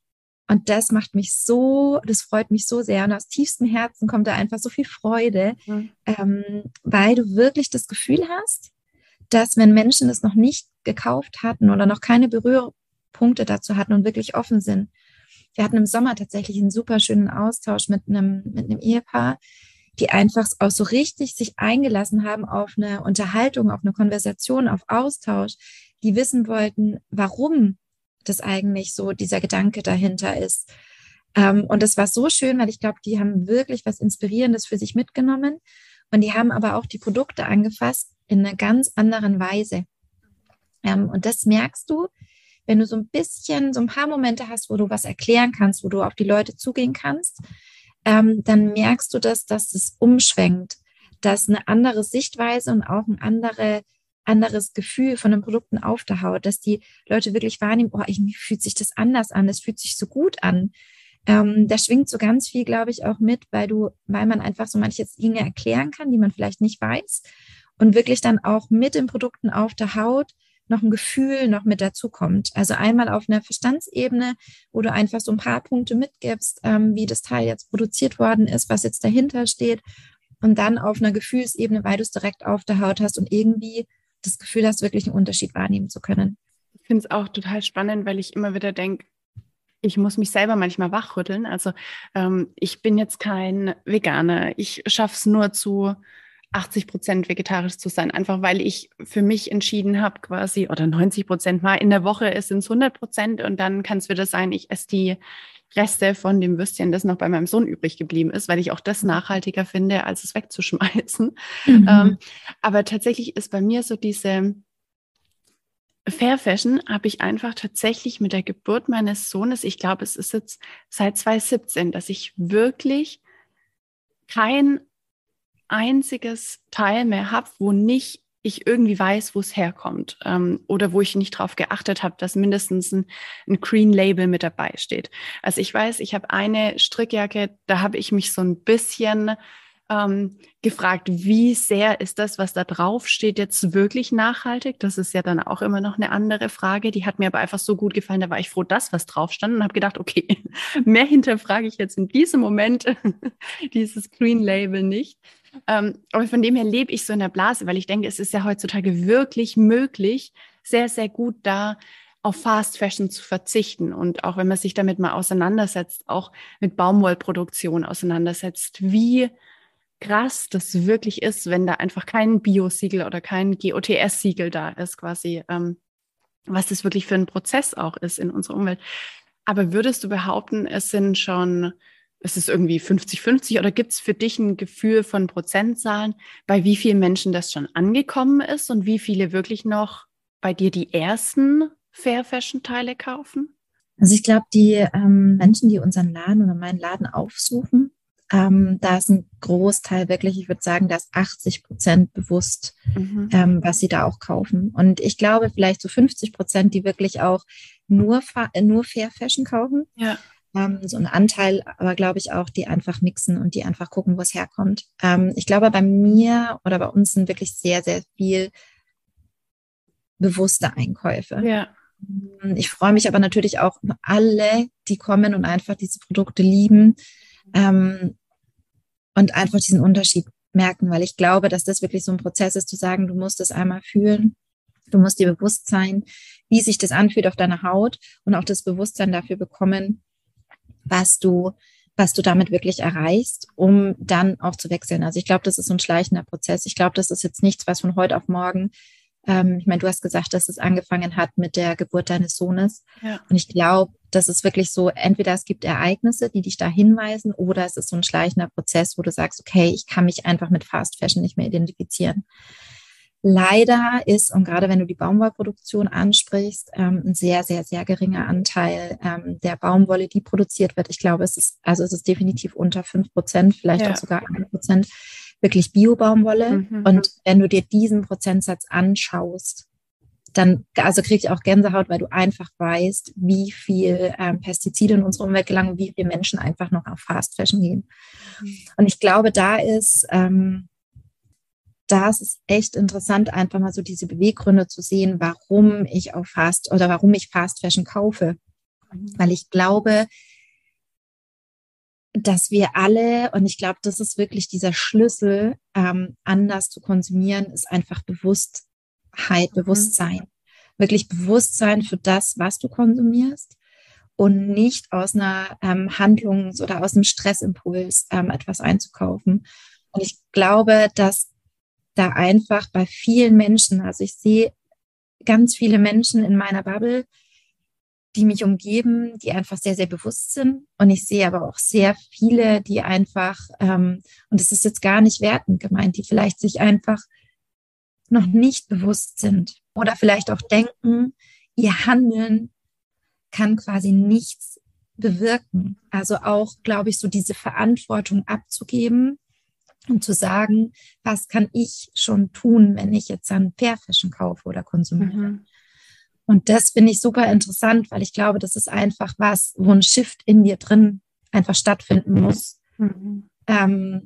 und das macht mich so, das freut mich so sehr und aus tiefstem Herzen kommt da einfach so viel Freude, Mhm. ähm, weil du wirklich das Gefühl hast, dass wenn Menschen es noch nicht gekauft hatten oder noch keine Berührpunkte dazu hatten und wirklich offen sind. Wir hatten im Sommer tatsächlich einen super schönen Austausch mit einem, mit einem Ehepaar, die einfach auch so richtig sich eingelassen haben auf eine Unterhaltung, auf eine Konversation, auf Austausch, die wissen wollten, warum das eigentlich so dieser Gedanke dahinter ist. Ähm, und das war so schön, weil ich glaube, die haben wirklich was Inspirierendes für sich mitgenommen und die haben aber auch die Produkte angefasst in einer ganz anderen Weise. Ähm, und das merkst du, wenn du so ein bisschen, so ein paar Momente hast, wo du was erklären kannst, wo du auf die Leute zugehen kannst, ähm, dann merkst du das, dass es umschwenkt, dass eine andere Sichtweise und auch ein andere, anderes Gefühl von den Produkten auf der Haut, dass die Leute wirklich wahrnehmen, oh, irgendwie fühlt sich das anders an, es fühlt sich so gut an. Ähm, da schwingt so ganz viel, glaube ich, auch mit, weil du, weil man einfach so manche Dinge erklären kann, die man vielleicht nicht weiß und wirklich dann auch mit den Produkten auf der Haut noch ein Gefühl noch mit dazu kommt. Also einmal auf einer Verstandsebene, wo du einfach so ein paar Punkte mitgibst, ähm, wie das Teil jetzt produziert worden ist, was jetzt dahinter steht. Und dann auf einer Gefühlsebene, weil du es direkt auf der Haut hast und irgendwie das Gefühl hast, wirklich einen Unterschied wahrnehmen zu können. Ich finde es auch total spannend, weil ich immer wieder denke, ich muss mich selber manchmal wachrütteln. Also ähm, ich bin jetzt kein Veganer. Ich schaffe es nur zu achtzig Prozent vegetarisch zu sein, einfach weil ich für mich entschieden habe quasi, oder neunzig Prozent mal in der Woche sind es hundert Prozent und dann kann es wieder sein, ich esse die Reste von dem Würstchen, das noch bei meinem Sohn übrig geblieben ist, weil ich auch das nachhaltiger finde, als es wegzuschmeißen. Ähm, Mhm. aber tatsächlich ist bei mir so diese Fair Fashion habe ich einfach tatsächlich mit der Geburt meines Sohnes, ich glaube, es ist jetzt seit zwanzig siebzehn, dass ich wirklich kein einziges Teil mehr habe, wo nicht ich irgendwie weiß, wo es herkommt ähm, oder wo ich nicht darauf geachtet habe, dass mindestens ein, ein Green Label mit dabei steht. Also ich weiß, ich habe eine Strickjacke, da habe ich mich so ein bisschen ähm, gefragt, wie sehr ist das, was da drauf steht, jetzt wirklich nachhaltig? Das ist ja dann auch immer noch eine andere Frage. Die hat mir aber einfach so gut gefallen, da war ich froh, dass was drauf stand und habe gedacht, okay, mehr hinterfrage ich jetzt in diesem Moment dieses Green Label nicht. Ähm, aber von dem her lebe ich so in der Blase, weil ich denke, es ist ja heutzutage wirklich möglich, sehr, sehr gut da auf Fast Fashion zu verzichten. Und auch wenn man sich damit mal auseinandersetzt, auch mit Baumwollproduktion auseinandersetzt, wie krass das wirklich ist, wenn da einfach kein Bio-Siegel oder kein G O T S-Siegel da ist, quasi, ähm, was das wirklich für ein Prozess auch ist in unserer Umwelt. Aber würdest du behaupten, es sind schon, es ist irgendwie fünfzig fünfzig oder gibt es für dich ein Gefühl von Prozentzahlen, bei wie vielen Menschen das schon angekommen ist und wie viele wirklich noch bei dir die ersten Fair Fashion Teile kaufen? Also ich glaube, die ähm, Menschen, die unseren Laden oder meinen Laden aufsuchen, ähm, da ist ein Großteil wirklich, ich würde sagen, da ist achtzig Prozent bewusst, Mhm. ähm, was sie da auch kaufen. Und ich glaube, vielleicht so fünfzig Prozent, die wirklich auch nur, nur Fair Fashion kaufen. Ja. Ähm, so ein Anteil, aber glaube ich auch, die einfach mixen und die einfach gucken, wo es herkommt. Ähm, ich glaube, bei mir oder bei uns sind wirklich sehr, sehr viel bewusste Einkäufe. Ja. Ich freue mich aber natürlich auch über alle, die kommen und einfach diese Produkte lieben ähm, und einfach diesen Unterschied merken, weil ich glaube, dass das wirklich so ein Prozess ist, zu sagen, du musst es einmal fühlen, du musst dir bewusst sein, wie sich das anfühlt auf deiner Haut und auch das Bewusstsein dafür bekommen, was du, was du damit wirklich erreichst, um dann auch zu wechseln. Also ich glaube, das ist so ein schleichender Prozess. Ich glaube, das ist jetzt nichts, was von heute auf morgen, ähm, ich meine, du hast gesagt, dass es angefangen hat mit der Geburt deines Sohnes. Ja. Und ich glaube, das ist wirklich so, entweder es gibt Ereignisse, die dich da hinweisen, oder es ist so ein schleichender Prozess, wo du sagst, okay, ich kann mich einfach mit Fast Fashion nicht mehr identifizieren. Leider ist, und gerade wenn du die Baumwollproduktion ansprichst, ähm, ein sehr, sehr, sehr geringer Anteil ähm, der Baumwolle, die produziert wird. Ich glaube, es ist, also es ist definitiv unter fünf Prozent, vielleicht Ja. auch sogar ein Prozent, wirklich Bio-Baumwolle. Mhm. Und wenn du dir diesen Prozentsatz anschaust, dann, also kriege ich auch Gänsehaut, weil du einfach weißt, wie viel ähm, Pestizide in unsere Umwelt gelangen, wie viele Menschen einfach noch auf Fast Fashion gehen. Mhm. Und ich glaube, da ist, ähm, da ist es echt interessant, einfach mal so diese Beweggründe zu sehen, warum ich auf Fast oder warum ich Fast Fashion kaufe. Mhm. Weil ich glaube, dass wir alle, und ich glaube, das ist wirklich dieser Schlüssel, ähm, anders zu konsumieren, ist einfach Bewusstheit, Mhm. Bewusstsein. Wirklich Bewusstsein für das, was du konsumierst und nicht aus einer ähm, Handlungs- oder aus einem Stressimpuls ähm, etwas einzukaufen. Und ich glaube, dass da einfach bei vielen Menschen, also ich sehe ganz viele Menschen in meiner Bubble, die mich umgeben, die einfach sehr, sehr bewusst sind. Und ich sehe aber auch sehr viele, die einfach, ähm, und das ist jetzt gar nicht wertend gemeint, die vielleicht sich einfach noch nicht bewusst sind oder vielleicht auch denken, ihr Handeln kann quasi nichts bewirken. Also auch, glaube ich, so diese Verantwortung abzugeben und zu sagen, was kann ich schon tun, wenn ich jetzt dann Fair Fashion kaufe oder konsumiere. Mhm. Und das finde ich super interessant, weil ich glaube, das ist einfach was, wo ein Shift in dir drin einfach stattfinden muss. Mhm. Ähm,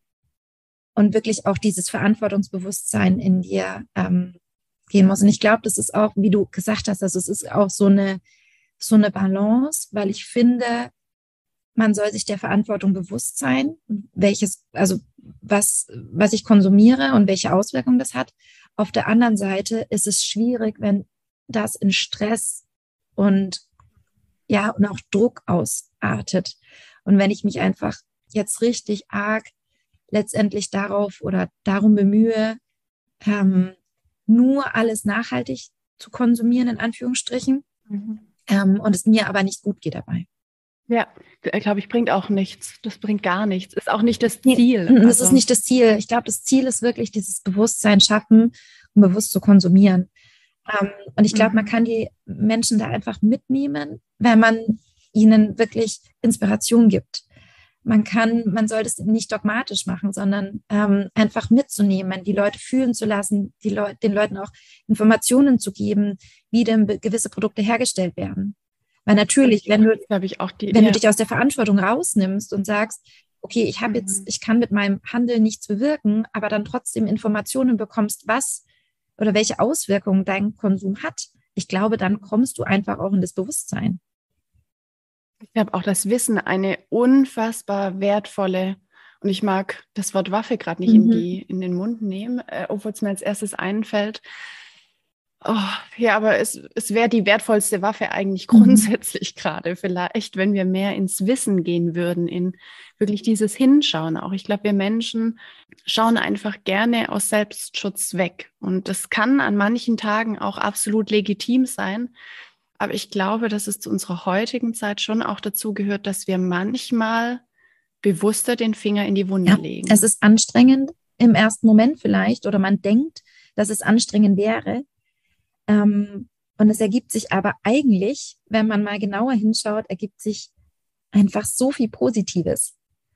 und wirklich auch dieses Verantwortungsbewusstsein in dir ähm, gehen muss. Und ich glaube, das ist auch, wie du gesagt hast, also es ist auch so eine, so eine Balance, weil ich finde, man soll sich der Verantwortung bewusst sein, welches, also was, was ich konsumiere und welche Auswirkungen das hat. Auf der anderen Seite ist es schwierig, wenn das in Stress und ja, und auch Druck ausartet. Und wenn ich mich einfach jetzt richtig arg letztendlich darauf oder darum bemühe, ähm, nur alles nachhaltig zu konsumieren, in Anführungsstrichen, Mhm. ähm, und es mir aber nicht gut geht dabei. Ja, glaube ich, bringt auch nichts. Das bringt gar nichts. Ist auch nicht das Nee, Ziel. das Also, ist nicht das Ziel. Ich glaube, das Ziel ist wirklich dieses Bewusstsein schaffen, um bewusst zu konsumieren. Ähm, und ich glaube, Mhm. man kann die Menschen da einfach mitnehmen, wenn man ihnen wirklich Inspiration gibt. Man kann, man soll das nicht dogmatisch machen, sondern ähm, einfach mitzunehmen, die Leute fühlen zu lassen, die Leute, den Leuten auch Informationen zu geben, wie denn be- gewisse Produkte hergestellt werden. Weil natürlich, wenn du, glaube ich, auch die. wenn ja. du dich aus der Verantwortung rausnimmst und sagst, okay, ich habe jetzt, Mhm. ich kann mit meinem Handel nichts bewirken, aber dann trotzdem Informationen bekommst, was oder welche Auswirkungen dein Konsum hat. Ich glaube, dann kommst du einfach auch in das Bewusstsein. Ich glaube auch das Wissen eine unfassbar wertvolle, und ich mag das Wort Waffe gerade nicht Mhm. in die in den Mund nehmen, äh, obwohl es mir als erstes einfällt. Oh, ja, aber es, es wäre die wertvollste Waffe eigentlich Mhm. grundsätzlich gerade vielleicht, wenn wir mehr ins Wissen gehen würden, in wirklich dieses Hinschauen auch. Ich glaube, wir Menschen schauen einfach gerne aus Selbstschutz weg. Und das kann an manchen Tagen auch absolut legitim sein. Aber ich glaube, dass es zu unserer heutigen Zeit schon auch dazu gehört, dass wir manchmal bewusster den Finger in die Wunde Ja, legen. es ist anstrengend im ersten Moment vielleicht, oder man denkt, dass es anstrengend wäre. Ähm, und es ergibt sich aber eigentlich, wenn man mal genauer hinschaut, ergibt sich einfach so viel Positives.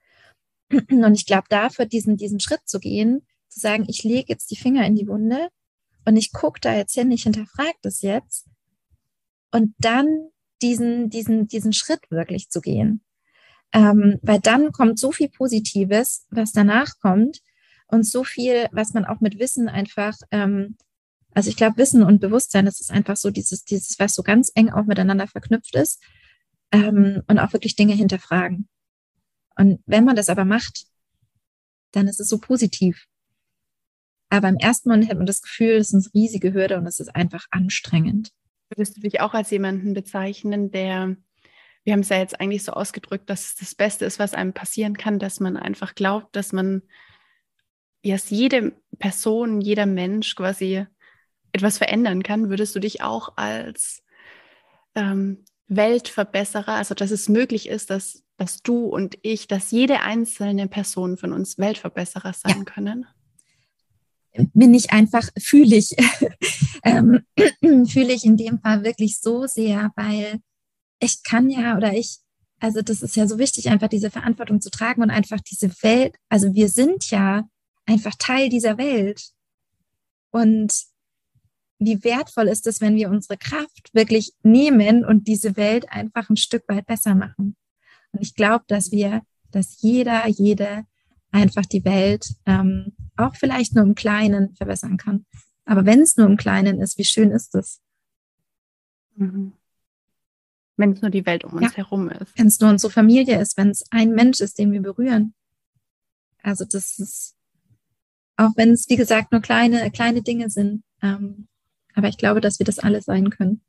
Und ich glaube, dafür diesen, diesen Schritt zu gehen, zu sagen, ich lege jetzt die Finger in die Wunde und ich gucke da jetzt hin, ich hinterfrage das jetzt und dann diesen, diesen, diesen Schritt wirklich zu gehen. Ähm, weil dann kommt so viel Positives, was danach kommt und so viel, was man auch mit Wissen einfach ähm, Also ich glaube, Wissen und Bewusstsein, das ist einfach so dieses, dieses, was so ganz eng auch miteinander verknüpft ist, ähm, und auch wirklich Dinge hinterfragen. Und wenn man das aber macht, dann ist es so positiv. Aber im ersten Moment hat man das Gefühl, es ist eine riesige Hürde und es ist einfach anstrengend. Würdest du dich auch als jemanden bezeichnen, der, wir haben es ja jetzt eigentlich so ausgedrückt, dass es das Beste ist, was einem passieren kann, dass man einfach glaubt, dass man, dass jede Person, jeder Mensch quasi etwas verändern kann? Würdest du dich auch als ähm, Weltverbesserer, also dass es möglich ist, dass, dass du und ich, dass jede einzelne Person von uns Weltverbesserer sein Ja. können? Bin ich einfach, fühle ich, ähm, fühle ich in dem Fall wirklich so sehr, weil ich kann ja oder ich, also das ist ja so wichtig, einfach diese Verantwortung zu tragen und einfach diese Welt, also wir sind ja einfach Teil dieser Welt. Und wie wertvoll ist es, wenn wir unsere Kraft wirklich nehmen und diese Welt einfach ein Stück weit besser machen. Und ich glaube, dass wir, dass jeder, jede einfach die Welt ähm, auch vielleicht nur im Kleinen verbessern kann. Aber wenn es nur im Kleinen ist, wie schön ist es? Mhm. Wenn es nur die Welt um uns Ja. herum ist. Wenn es nur unsere Familie ist, wenn es ein Mensch ist, den wir berühren. Also das ist, auch wenn es, wie gesagt, nur kleine, kleine Dinge sind. Ähm, aber ich glaube, dass wir das alle sein können.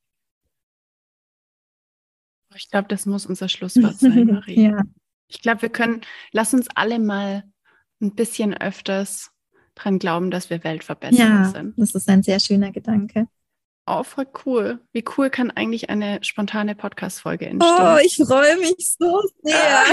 Ich glaube, das muss unser Schlusswort sein, Marie. Ja. Ich glaube, wir können, lass uns alle mal ein bisschen öfters dran glauben, dass wir Weltverbesserer Ja, sind. das ist ein sehr schöner Gedanke. Oh, voll cool. Wie cool kann eigentlich eine spontane Podcast-Folge entstehen? Oh, ich freue mich so sehr.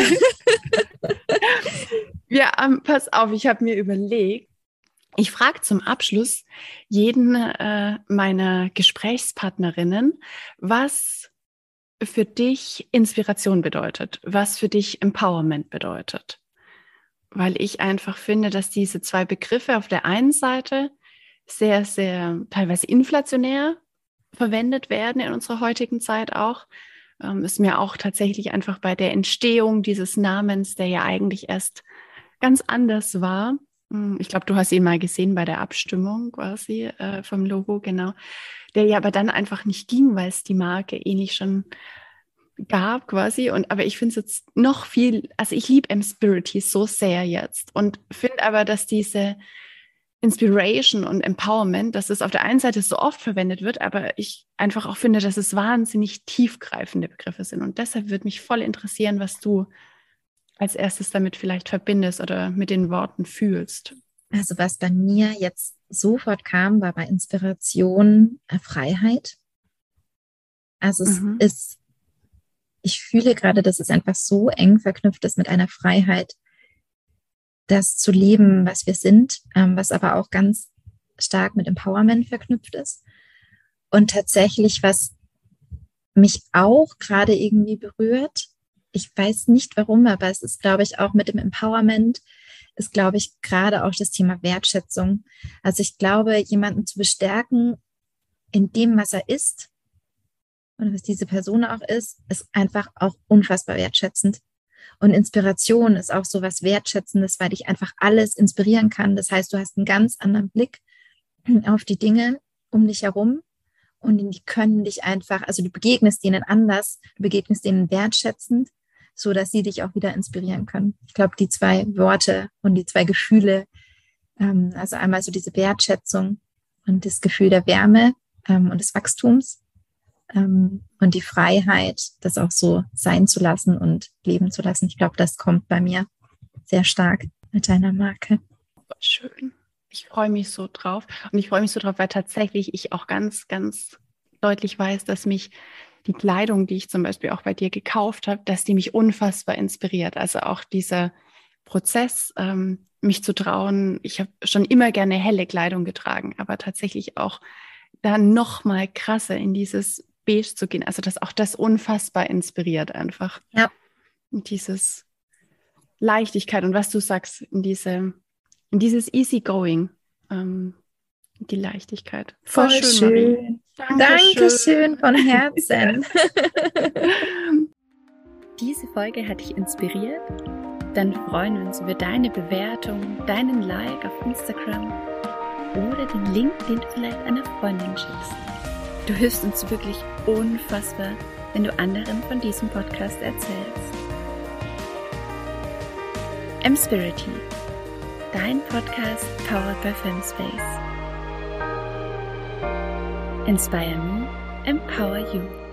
Ja, ähm, pass auf, ich habe mir überlegt, ich frage zum Abschluss jeden äh, meiner Gesprächspartnerinnen, was für dich Inspiration bedeutet, was für dich Empowerment bedeutet. Weil ich einfach finde, dass diese zwei Begriffe auf der einen Seite sehr, sehr teilweise inflationär verwendet werden in unserer heutigen Zeit auch. Ähm, ist mir auch tatsächlich einfach bei der Entstehung dieses Namens, der ja eigentlich erst ganz anders war. Ich glaube, du hast ihn mal gesehen bei der Abstimmung quasi äh, vom Logo, genau. Der ja aber dann einfach nicht ging, weil es die Marke ähnlich schon gab quasi. Und aber ich finde es jetzt noch viel, also ich liebe Emspirity so sehr jetzt und finde aber, dass diese Inspiration und Empowerment, dass es auf der einen Seite so oft verwendet wird, aber ich einfach auch finde, dass es wahnsinnig tiefgreifende Begriffe sind. Und deshalb würde mich voll interessieren, was du als erstes damit vielleicht verbindest oder mit den Worten fühlst. Also was bei mir jetzt sofort kam, war bei Inspiration äh, Freiheit. Also es mhm. ist, ich fühle gerade, dass es einfach so eng verknüpft ist mit einer Freiheit, das zu leben, was wir sind, ähm, was aber auch ganz stark mit Empowerment verknüpft ist. Und tatsächlich, was mich auch gerade irgendwie berührt, ich weiß nicht warum, aber es ist, glaube ich, auch mit dem Empowerment, ist, glaube ich, gerade auch das Thema Wertschätzung. Also ich glaube, jemanden zu bestärken in dem, was er ist und was diese Person auch ist, ist einfach auch unfassbar wertschätzend. Und Inspiration ist auch so was Wertschätzendes, weil dich einfach alles inspirieren kann. Das heißt, du hast einen ganz anderen Blick auf die Dinge um dich herum und die können dich einfach, also du begegnest denen anders, du begegnest denen wertschätzend, so dass sie dich auch wieder inspirieren können. Ich glaube, die zwei Worte und die zwei Gefühle, ähm, also einmal so diese Wertschätzung und das Gefühl der Wärme ähm, und des Wachstums ähm, und die Freiheit, das auch so sein zu lassen und leben zu lassen. Ich glaube, das kommt bei mir sehr stark mit deiner Marke. Schön. Ich freue mich so drauf. Und ich freue mich so drauf, weil tatsächlich ich auch ganz, ganz deutlich weiß, dass mich die Kleidung, die ich zum Beispiel auch bei dir gekauft habe, dass die mich unfassbar inspiriert. Also auch dieser Prozess, ähm, mich zu trauen. Ich habe schon immer gerne helle Kleidung getragen, aber tatsächlich auch da noch mal krasser in dieses Beige zu gehen. Also dass auch das unfassbar inspiriert einfach. Ja. Und dieses Leichtigkeit und was du sagst, in diese, in dieses Easygoing, ähm, die Leichtigkeit. Voll, Voll schön, schön. Marie. Dankeschön. Dankeschön von Herzen. Diese Folge hat dich inspiriert? Dann freuen wir uns über deine Bewertung, deinen Like auf Instagram oder den Link, den du vielleicht einer Freundin schickst. Du hilfst uns wirklich unfassbar, wenn du anderen von diesem Podcast erzählst. Emspirity, dein Podcast powered by Femspace. Inspire me, empower you.